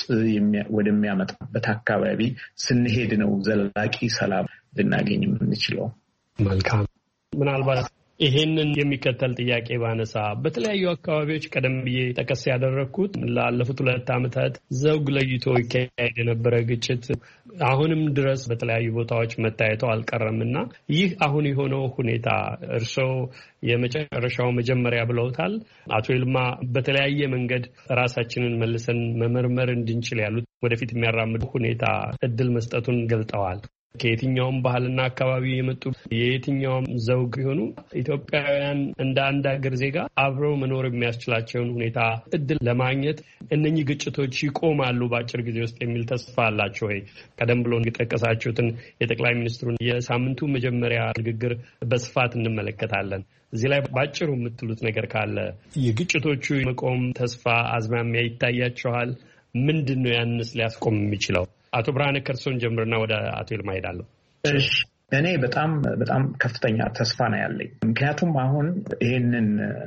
ወደሚያመጣበት አካባቢ ስንሄድ ነው ዘላቂ ሰላም ልናገኝ የምንችለው።
መልካም። ምናልባት ይሄንን የሚከተል ጥያቄ ባነሳ በተለያዩ አካባቢዎች ቀደም ብዬ ጠቀስ ያደረኩት ላለፉት ሁለት ዓመታት ዘውግ ለይቶ ይካሄድ የነበረ ግጭት አሁንም ድረስ በተለያዩ ቦታዎች መታየቱ አልቀረምና ይህ አሁን የሆነው ሁኔታ እርስዎ የመጨረሻው መጀመሪያ ብለውታል። አቶ ይልማ በተለያየ መንገድ ራሳችንን መልሰን መመርመር እንድንችል ያሉት ወደፊት የሚያራምዱ ሁኔታ እድል መስጠቱን ገልጠዋል። ከየትኛውም ባህልና አካባቢ የመጡ የየትኛውም ዘውግ የሆኑ ኢትዮጵያውያን እንደ አንድ ሀገር ዜጋ አብረው መኖር የሚያስችላቸውን ሁኔታ እድል ለማግኘት እነኚህ ግጭቶች ይቆማሉ በአጭር ጊዜ ውስጥ የሚል ተስፋ አላቸው ወይ? ቀደም ብሎ የጠቀሳችሁትን የጠቅላይ ሚኒስትሩን የሳምንቱ መጀመሪያ ንግግር በስፋት እንመለከታለን። እዚህ ላይ በአጭሩ የምትሉት ነገር ካለ የግጭቶቹ መቆም ተስፋ አዝማሚያ ይታያቸዋል? ምንድን ነው ያንስ ሊያስቆም የሚችለው? አቶ ብርሃነ ከርሶን ጀምርና ወደ አቶ ይልማ ሄዳለሁ።
እሺ፣ እኔ በጣም በጣም ከፍተኛ ተስፋ ነው ያለኝ። ምክንያቱም አሁን ይሄንን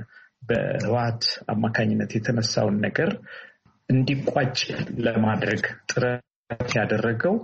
በህወሓት አማካኝነት የተነሳውን ነገር እንዲቋጭ ለማድረግ ጥረት ያደረገው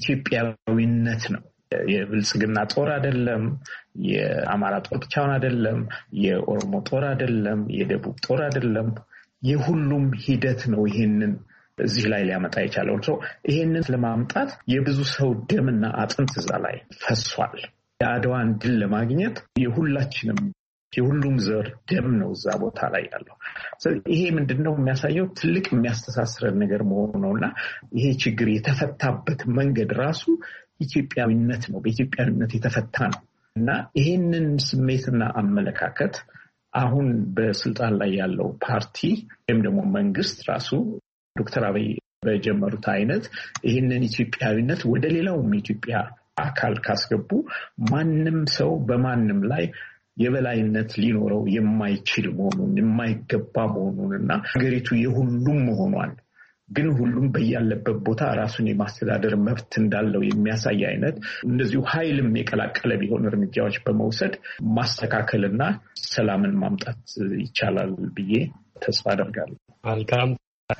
ኢትዮጵያዊነት ነው። የብልጽግና ጦር አይደለም፣ የአማራ ጦር ብቻውን አይደለም፣ የኦሮሞ ጦር አይደለም፣ የደቡብ ጦር አይደለም። የሁሉም ሂደት ነው ይሄንን እዚህ ላይ ሊያመጣ የቻለው። ሰው ይሄንን ለማምጣት የብዙ ሰው ደምና አጥንት እዛ ላይ ፈሷል። የአድዋን ድል ለማግኘት የሁላችንም የሁሉም ዘር ደም ነው እዛ ቦታ ላይ ያለው። ይሄ ምንድነው የሚያሳየው? ትልቅ የሚያስተሳስረን ነገር መሆኑ ነውና ይሄ ችግር የተፈታበት መንገድ ራሱ ኢትዮጵያዊነት ነው፣ በኢትዮጵያዊነት የተፈታ ነው እና ይሄንን ስሜትና አመለካከት አሁን በስልጣን ላይ ያለው ፓርቲ ወይም ደግሞ መንግስት ራሱ ዶክተር አብይ በጀመሩት አይነት ይህንን ኢትዮጵያዊነት ወደ ሌላውም ኢትዮጵያ አካል ካስገቡ ማንም ሰው በማንም ላይ የበላይነት ሊኖረው የማይችል መሆኑን የማይገባ መሆኑን እና ሀገሪቱ የሁሉም መሆኗን ግን ሁሉም በያለበት ቦታ ራሱን የማስተዳደር መብት እንዳለው የሚያሳይ አይነት እንደዚሁ ኃይልም የቀላቀለ ቢሆን እርምጃዎች በመውሰድ ማስተካከልና ሰላምን ማምጣት ይቻላል ብዬ ተስፋ አደርጋለሁ።
መልካም።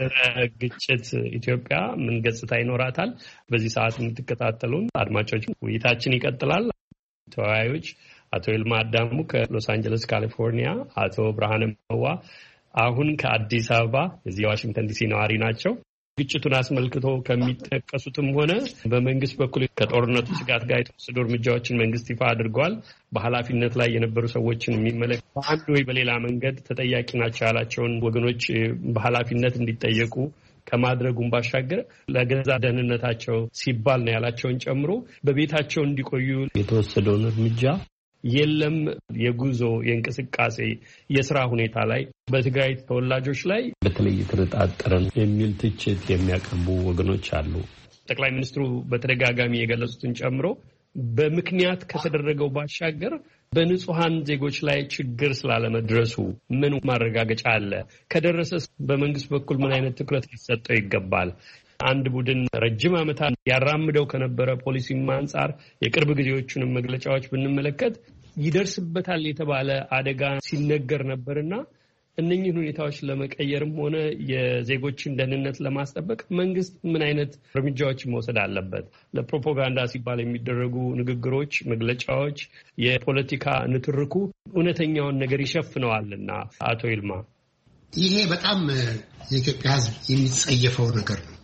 ግጭት ኢትዮጵያ ምን ገጽታ ይኖራታል? በዚህ ሰዓት የምትከታተሉን አድማጮች ውይይታችን ይቀጥላል። ተወያዮች አቶ ይልማ አዳሙ ከሎስ አንጀለስ ካሊፎርኒያ፣ አቶ ብርሃነ መዋ አሁን ከአዲስ አበባ እዚህ ዋሽንግተን ዲሲ ነዋሪ ናቸው። ግጭቱን አስመልክቶ ከሚጠቀሱትም ሆነ በመንግስት በኩል ከጦርነቱ ስጋት ጋር የተወሰዱ እርምጃዎችን መንግስት ይፋ አድርጓል። በኃላፊነት ላይ የነበሩ ሰዎችን የሚመለከት በአንድ ወይ በሌላ መንገድ ተጠያቂ ናቸው ያላቸውን ወገኖች በኃላፊነት እንዲጠየቁ ከማድረጉም ባሻገር ለገዛ ደህንነታቸው ሲባል ነው ያላቸውን ጨምሮ በቤታቸው እንዲቆዩ የተወሰደውን እርምጃ የለም የጉዞ የእንቅስቃሴ የስራ ሁኔታ ላይ በትግራይ ተወላጆች ላይ በተለይ የተነጣጠረን የሚል ትችት የሚያቀርቡ ወገኖች አሉ። ጠቅላይ ሚኒስትሩ በተደጋጋሚ የገለጹትን ጨምሮ በምክንያት ከተደረገው ባሻገር በንጹሃን ዜጎች ላይ ችግር ስላለመድረሱ ምን ማረጋገጫ አለ? ከደረሰስ በመንግስት በኩል ምን አይነት ትኩረት ሊሰጠው ይገባል? አንድ ቡድን ረጅም ዓመታት ያራምደው ከነበረ ፖሊሲም አንጻር የቅርብ ጊዜዎቹንም መግለጫዎች ብንመለከት ይደርስበታል የተባለ አደጋ ሲነገር ነበርና እነኚህን ሁኔታዎች ለመቀየርም ሆነ የዜጎችን ደህንነት ለማስጠበቅ መንግስት ምን አይነት እርምጃዎች መውሰድ አለበት? ለፕሮፓጋንዳ ሲባል የሚደረጉ ንግግሮች፣ መግለጫዎች፣ የፖለቲካ ንትርኩ እውነተኛውን ነገር ይሸፍነዋልና። አቶ ይልማ፣
ይሄ በጣም የኢትዮጵያ ሕዝብ የሚጸየፈው ነገር ነው።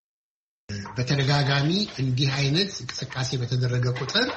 በተደጋጋሚ እንዲህ አይነት እንቅስቃሴ በተደረገ ቁጥር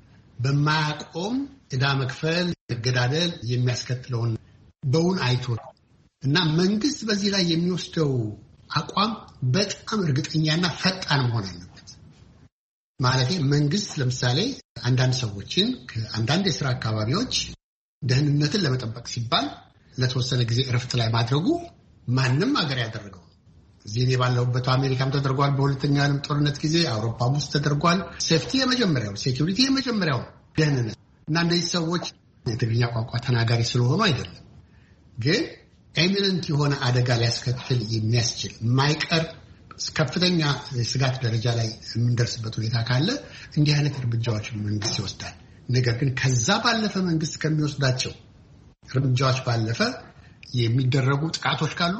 በማያቆም ዕዳ መክፈል፣ መገዳደል የሚያስከትለውን በውን አይቶ እና መንግስት በዚህ ላይ የሚወስደው አቋም በጣም እርግጠኛና ፈጣን መሆን አለበት። ማለት መንግስት ለምሳሌ አንዳንድ ሰዎችን ከአንዳንድ የሥራ አካባቢዎች ደህንነትን ለመጠበቅ ሲባል ለተወሰነ ጊዜ እረፍት ላይ ማድረጉ ማንም ሀገር ያደረገው ነው። እዚህ እኔ ባለሁበት አሜሪካም ተደርጓል። በሁለተኛው ዓለም ጦርነት ጊዜ አውሮፓም ውስጥ ተደርጓል። ሴፍቲ የመጀመሪያው፣ ሴኩሪቲ የመጀመሪያው ደህንነት እና እነዚህ ሰዎች የትግርኛ ቋንቋ ተናጋሪ ስለሆኑ አይደለም፣ ግን ኤሚነንት የሆነ አደጋ ሊያስከትል የሚያስችል የማይቀር ከፍተኛ ስጋት ደረጃ ላይ የምንደርስበት ሁኔታ ካለ እንዲህ አይነት እርምጃዎች መንግስት ይወስዳል። ነገር ግን ከዛ ባለፈ መንግስት ከሚወስዳቸው እርምጃዎች ባለፈ የሚደረጉ ጥቃቶች ካሉ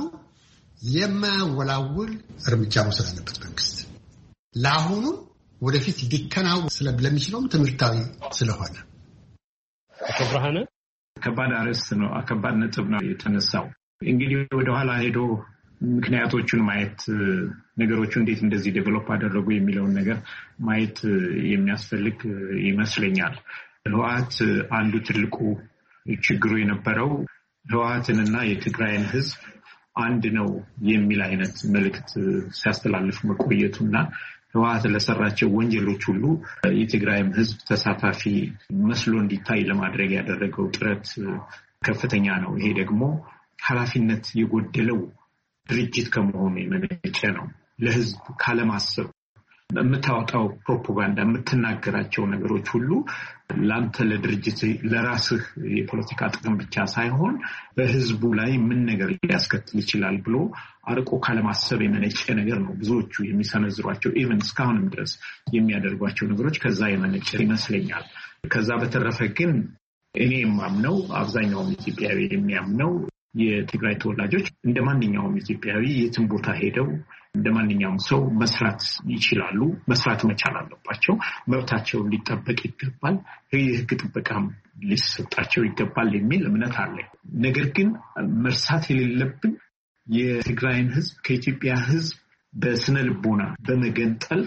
የማያወላውል እርምጃ መውሰድ አለበት መንግስት። ለአሁኑ ወደፊት ሊከናወን ስለሚችለውም ትምህርታዊ ስለሆነ
አቶ ብርሃነ
ከባድ አርዕስት ነው፣ ከባድ ነጥብ ነው የተነሳው። እንግዲህ ወደኋላ ሄዶ ምክንያቶቹን ማየት፣ ነገሮቹ እንዴት እንደዚህ ዴቨሎፕ አደረጉ የሚለውን ነገር ማየት የሚያስፈልግ ይመስለኛል። ህወሓት አንዱ ትልቁ ችግሩ የነበረው ህወሓትንና የትግራይን ህዝብ አንድ ነው የሚል አይነት መልእክት ሲያስተላልፍ መቆየቱና ህወሓት ለሰራቸው ወንጀሎች ሁሉ የትግራይም ህዝብ ተሳታፊ መስሎ እንዲታይ ለማድረግ ያደረገው ጥረት ከፍተኛ ነው። ይሄ ደግሞ ኃላፊነት የጎደለው ድርጅት ከመሆኑ የመነጨ ነው። ለህዝብ ካለማሰብ የምታወጣው ፕሮፓጋንዳ፣ የምትናገራቸው ነገሮች ሁሉ ለአንተ ለድርጅት ለራስህ የፖለቲካ ጥቅም ብቻ ሳይሆን በህዝቡ ላይ ምን ነገር ሊያስከትል ይችላል ብሎ አርቆ ካለማሰብ የመነጨ ነገር ነው። ብዙዎቹ የሚሰነዝሯቸው ኢቨን እስካሁንም ድረስ የሚያደርጓቸው ነገሮች ከዛ የመነጨ ይመስለኛል። ከዛ በተረፈ ግን እኔ የማምነው አብዛኛውም ኢትዮጵያዊ የሚያምነው የትግራይ ተወላጆች እንደ ማንኛውም ኢትዮጵያዊ የትም ቦታ ሄደው እንደ ማንኛውም ሰው መስራት ይችላሉ። መስራት መቻል አለባቸው። መብታቸው ሊጠበቅ ይገባል። የህግ ጥበቃም ሊሰጣቸው ይገባል የሚል እምነት አለ። ነገር ግን መርሳት የሌለብን የትግራይን ህዝብ ከኢትዮጵያ ህዝብ በስነ ልቦና በመገንጠል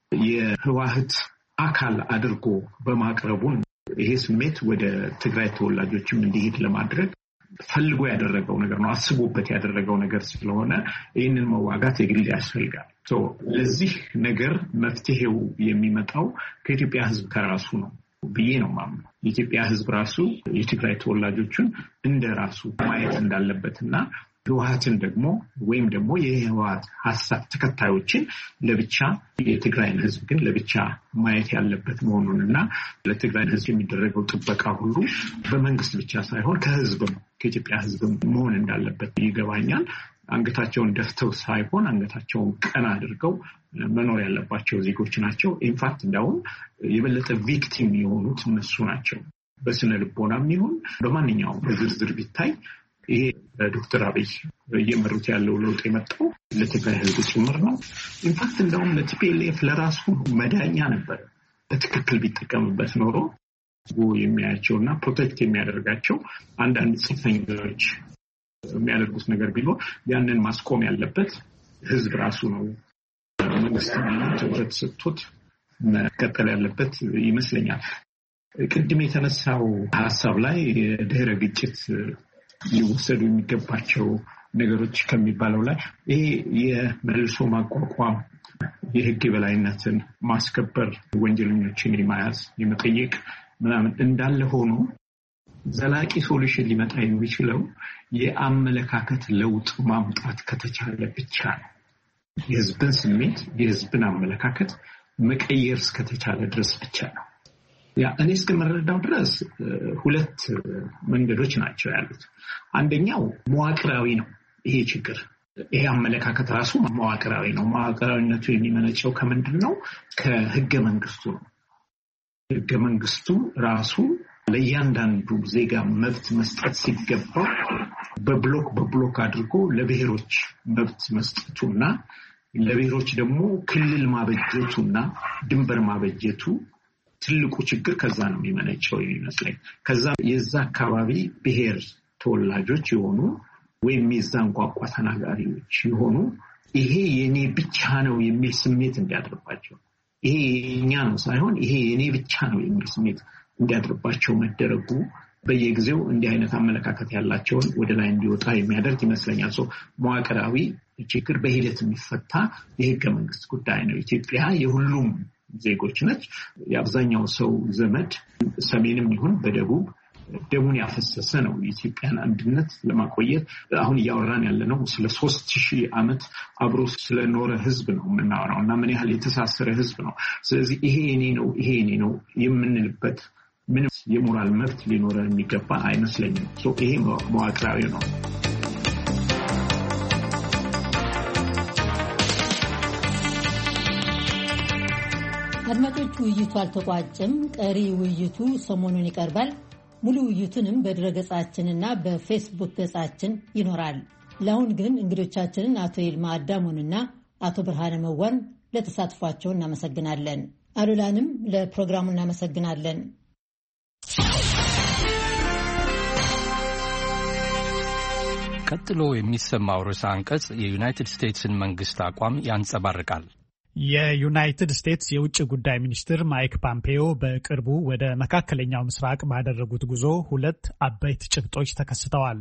የህወሓት አካል አድርጎ በማቅረቡን ይሄ ስሜት ወደ ትግራይ ተወላጆችም እንዲሄድ ለማድረግ ፈልጎ ያደረገው ነገር ነው። አስቦበት ያደረገው ነገር ስለሆነ ይህንን መዋጋት የግድ ያስፈልጋል። ለዚህ ነገር መፍትሄው የሚመጣው ከኢትዮጵያ ህዝብ ከራሱ ነው ብዬ ነው ማምነው። የኢትዮጵያ ህዝብ ራሱ የትግራይ ተወላጆችን እንደ ራሱ ማየት እንዳለበትና ህወሓትን ደግሞ ወይም ደግሞ የህወሓት ሀሳብ ተከታዮችን ለብቻ የትግራይን ህዝብ ግን ለብቻ ማየት ያለበት መሆኑንና ለትግራይ ህዝብ የሚደረገው ጥበቃ ሁሉ በመንግስት ብቻ ሳይሆን ከህዝብም ከኢትዮጵያ ህዝብም መሆን እንዳለበት ይገባኛል። አንገታቸውን ደፍተው ሳይሆን አንገታቸውን ቀና አድርገው መኖር ያለባቸው ዜጎች ናቸው። ኢንፋክት እንዳውም የበለጠ ቪክቲም የሆኑት እነሱ ናቸው። በስነ ልቦናም ይሁን በማንኛውም በዝርዝር ቢታይ ይሄ ዶክተር አብይ እየመሩት ያለው ለውጥ የመጣው ለትግራይ ህዝብ ጭምር ነው። ኢንፋክት እንደውም ለቲፒኤልኤፍ ለራሱ መዳኛ ነበር። በትክክል ቢጠቀምበት ኖሮ የሚያያቸውና ፕሮቴክት የሚያደርጋቸው አንዳንድ ጽንፈኞች የሚያደርጉት ነገር ቢኖር ያንን ማስቆም ያለበት ህዝብ ራሱ ነው። መንግስት ትኩረት ሰጥቶት መቀጠል ያለበት ይመስለኛል። ቅድም የተነሳው ሀሳብ ላይ የድህረ ግጭት ሊወሰዱ የሚገባቸው ነገሮች ከሚባለው ላይ ይሄ የመልሶ ማቋቋም የህግ የበላይነትን ማስከበር፣ ወንጀለኞችን የማያዝ የመጠየቅ ምናምን እንዳለ ሆኖ ዘላቂ ሶሉሽን ሊመጣ የሚችለው የአመለካከት ለውጥ ማምጣት ከተቻለ ብቻ ነው። የህዝብን ስሜት የህዝብን አመለካከት መቀየር እስከተቻለ ድረስ ብቻ ነው። ያ እኔ እስከምረዳው ድረስ ሁለት መንገዶች ናቸው ያሉት። አንደኛው መዋቅራዊ ነው ይሄ ችግር። ይሄ አመለካከት ራሱ መዋቅራዊ ነው። መዋቅራዊነቱ የሚመነጨው ከምንድን ነው? ከህገ መንግስቱ ነው። ህገ መንግስቱ ራሱ ለእያንዳንዱ ዜጋ መብት መስጠት ሲገባው በብሎክ በብሎክ አድርጎ ለብሔሮች መብት መስጠቱና ለብሔሮች ደግሞ ክልል ማበጀቱና ድንበር ማበጀቱ ትልቁ ችግር ከዛ ነው የሚመነጨው ይመስለኝ። ከዛ የዛ አካባቢ ብሔር ተወላጆች የሆኑ ወይም የዛን ቋንቋ ተናጋሪዎች የሆኑ ይሄ የኔ ብቻ ነው የሚል ስሜት እንዲያድርባቸው፣ ይሄ የኛ ነው ሳይሆን ይሄ የኔ ብቻ ነው የሚል ስሜት እንዲያድርባቸው መደረጉ በየጊዜው እንዲህ አይነት አመለካከት ያላቸውን ወደ ላይ እንዲወጣ የሚያደርግ ይመስለኛል። ሶ መዋቅራዊ ችግር በሂደት የሚፈታ የህገ መንግስት ጉዳይ ነው። ኢትዮጵያ የሁሉም ዜጎች ነች። የአብዛኛው ሰው ዘመድ ሰሜንም ይሁን በደቡብ ደሙን ያፈሰሰ ነው የኢትዮጵያን አንድነት ለማቆየት። አሁን እያወራን ያለነው ስለ ሶስት ሺህ ዓመት አብሮ ስለኖረ ህዝብ ነው የምናወራው እና ምን ያህል የተሳሰረ ህዝብ ነው። ስለዚህ ይሄ የኔ ነው ይሄ የኔ ነው የምንልበት ምንም የሞራል መብት ሊኖረን የሚገባ አይመስለኝም። ይሄ መዋቅራዊ ነው።
አድማጮች፣ ውይይቱ አልተቋጨም። ቀሪ ውይይቱ ሰሞኑን ይቀርባል። ሙሉ ውይይቱንም በድረገጻችንና በፌስቡክ ገጻችን ይኖራል። ለአሁን ግን እንግዶቻችንን አቶ ይልማ አዳሙንና አቶ ብርሃነ መዋን ለተሳትፏቸው እናመሰግናለን። አሉላንም ለፕሮግራሙ እናመሰግናለን።
ቀጥሎ የሚሰማው ርዕሰ አንቀጽ የዩናይትድ ስቴትስን መንግስት አቋም ያንጸባርቃል።
የዩናይትድ ስቴትስ የውጭ ጉዳይ ሚኒስትር ማይክ ፖምፔዮ በቅርቡ ወደ መካከለኛው ምስራቅ ባደረጉት ጉዞ ሁለት አበይት ጭብጦች ተከስተዋል።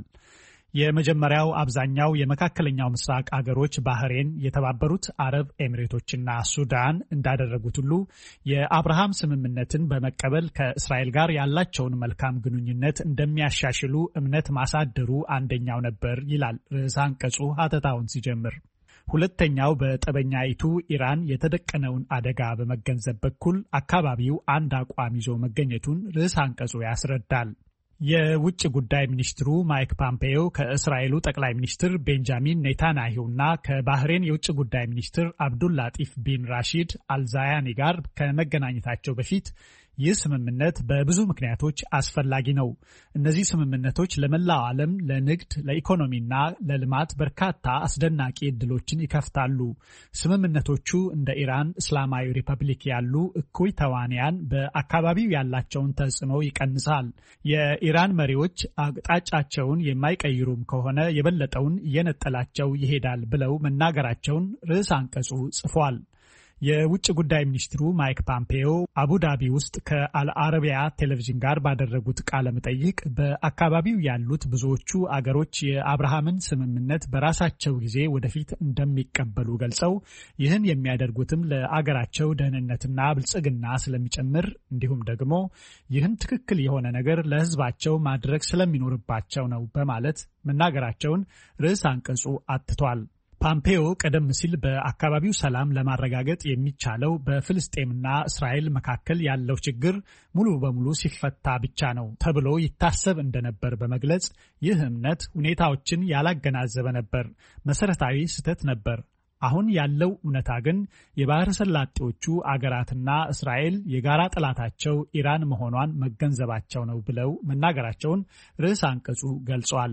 የመጀመሪያው አብዛኛው የመካከለኛው ምስራቅ አገሮች ባህሬን፣ የተባበሩት አረብ ኤሚሬቶችና ሱዳን እንዳደረጉት ሁሉ የአብርሃም ስምምነትን በመቀበል ከእስራኤል ጋር ያላቸውን መልካም ግንኙነት እንደሚያሻሽሉ እምነት ማሳደሩ አንደኛው ነበር ይላል ርዕሰ አንቀጹ ሀተታውን ሲጀምር። ሁለተኛው በጠበኛይቱ ኢራን የተደቀነውን አደጋ በመገንዘብ በኩል አካባቢው አንድ አቋም ይዞ መገኘቱን ርዕሰ አንቀጹ ያስረዳል። የውጭ ጉዳይ ሚኒስትሩ ማይክ ፖምፔዮ ከእስራኤሉ ጠቅላይ ሚኒስትር ቤንጃሚን ኔታንያሁና ከባህሬን የውጭ ጉዳይ ሚኒስትር አብዱላጢፍ ቢን ራሺድ አልዛያኒ ጋር ከመገናኘታቸው በፊት ይህ ስምምነት በብዙ ምክንያቶች አስፈላጊ ነው። እነዚህ ስምምነቶች ለመላው ዓለም ለንግድ፣ ለኢኮኖሚና ለልማት በርካታ አስደናቂ ዕድሎችን ይከፍታሉ። ስምምነቶቹ እንደ ኢራን እስላማዊ ሪፐብሊክ ያሉ እኩይ ተዋንያን በአካባቢው ያላቸውን ተጽዕኖ ይቀንሳል። የኢራን መሪዎች አቅጣጫቸውን የማይቀይሩም ከሆነ የበለጠውን እየነጠላቸው ይሄዳል ብለው መናገራቸውን ርዕሰ አንቀጹ ጽፏል። የውጭ ጉዳይ ሚኒስትሩ ማይክ ፖምፔዮ አቡዳቢ ውስጥ ከአልአረቢያ ቴሌቪዥን ጋር ባደረጉት ቃለ መጠይቅ በአካባቢው ያሉት ብዙዎቹ አገሮች የአብርሃምን ስምምነት በራሳቸው ጊዜ ወደፊት እንደሚቀበሉ ገልጸው ይህን የሚያደርጉትም ለአገራቸው ደህንነትና ብልጽግና ስለሚጨምር እንዲሁም ደግሞ ይህን ትክክል የሆነ ነገር ለሕዝባቸው ማድረግ ስለሚኖርባቸው ነው በማለት መናገራቸውን ርዕሰ አንቀጹ አትቷል። ፖምፔዮ ቀደም ሲል በአካባቢው ሰላም ለማረጋገጥ የሚቻለው በፍልስጤምና እስራኤል መካከል ያለው ችግር ሙሉ በሙሉ ሲፈታ ብቻ ነው ተብሎ ይታሰብ እንደነበር በመግለጽ ይህ እምነት ሁኔታዎችን ያላገናዘበ ነበር፣ መሰረታዊ ስህተት ነበር። አሁን ያለው እውነታ ግን የባህረ ሰላጤዎቹ አገራትና እስራኤል የጋራ ጠላታቸው ኢራን መሆኗን መገንዘባቸው ነው ብለው መናገራቸውን ርዕሰ አንቀጹ ገልጿል።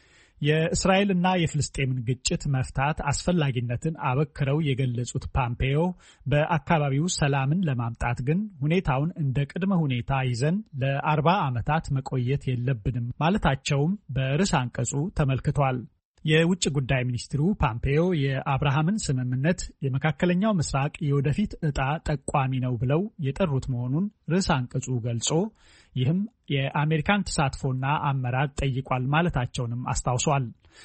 የእስራኤልና የፍልስጤምን ግጭት መፍታት አስፈላጊነትን አበክረው የገለጹት ፖምፔዮ በአካባቢው ሰላምን ለማምጣት ግን ሁኔታውን እንደ ቅድመ ሁኔታ ይዘን ለአርባ ዓመታት መቆየት የለብንም ማለታቸውም በርዕሰ አንቀጹ ተመልክቷል። የውጭ ጉዳይ ሚኒስትሩ ፖምፔዮ የአብርሃምን ስምምነት የመካከለኛው ምስራቅ የወደፊት ዕጣ ጠቋሚ ነው ብለው የጠሩት መሆኑን ርዕሰ አንቀጹ ገልጾ ይህም የአሜሪካን ተሳትፎና አመራር ጠይቋል ማለታቸውንም አስታውሷል።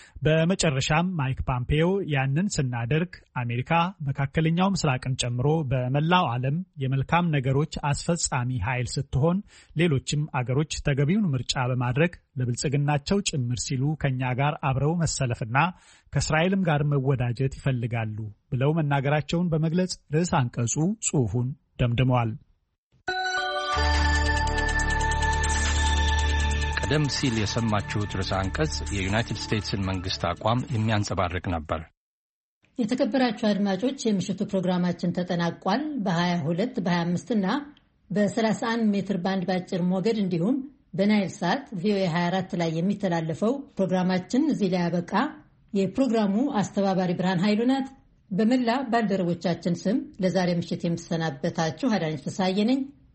በመጨረሻም ማይክ ፖምፔዮ ያንን ስናደርግ አሜሪካ መካከለኛው ምስራቅን ጨምሮ በመላው ዓለም የመልካም ነገሮች አስፈጻሚ ኃይል ስትሆን ሌሎችም አገሮች ተገቢውን ምርጫ በማድረግ ለብልጽግናቸው ጭምር ሲሉ ከኛ ጋር አብረው መሰለፍና ከእስራኤልም ጋር መወዳጀት ይፈልጋሉ ብለው መናገራቸውን በመግለጽ ርዕሰ አንቀጹ ጽሑፉን ደምድመዋል።
ቀደም ሲል የሰማችሁት ርዕሰ አንቀጽ የዩናይትድ ስቴትስን መንግስት አቋም የሚያንጸባርቅ ነበር።
የተከበራችሁ አድማጮች የምሽቱ ፕሮግራማችን ተጠናቋል። በ22 በ25 እና በ31 ሜትር ባንድ ባጭር ሞገድ እንዲሁም በናይል ሳት ቪኦኤ ሃያ አራት ላይ የሚተላለፈው ፕሮግራማችን እዚህ ላይ ያበቃ። የፕሮግራሙ አስተባባሪ ብርሃን ኃይሉ ናት። በመላ ባልደረቦቻችን ስም ለዛሬ ምሽት የምሰናበታችሁ አዳነች ፍስሐዬ ነኝ።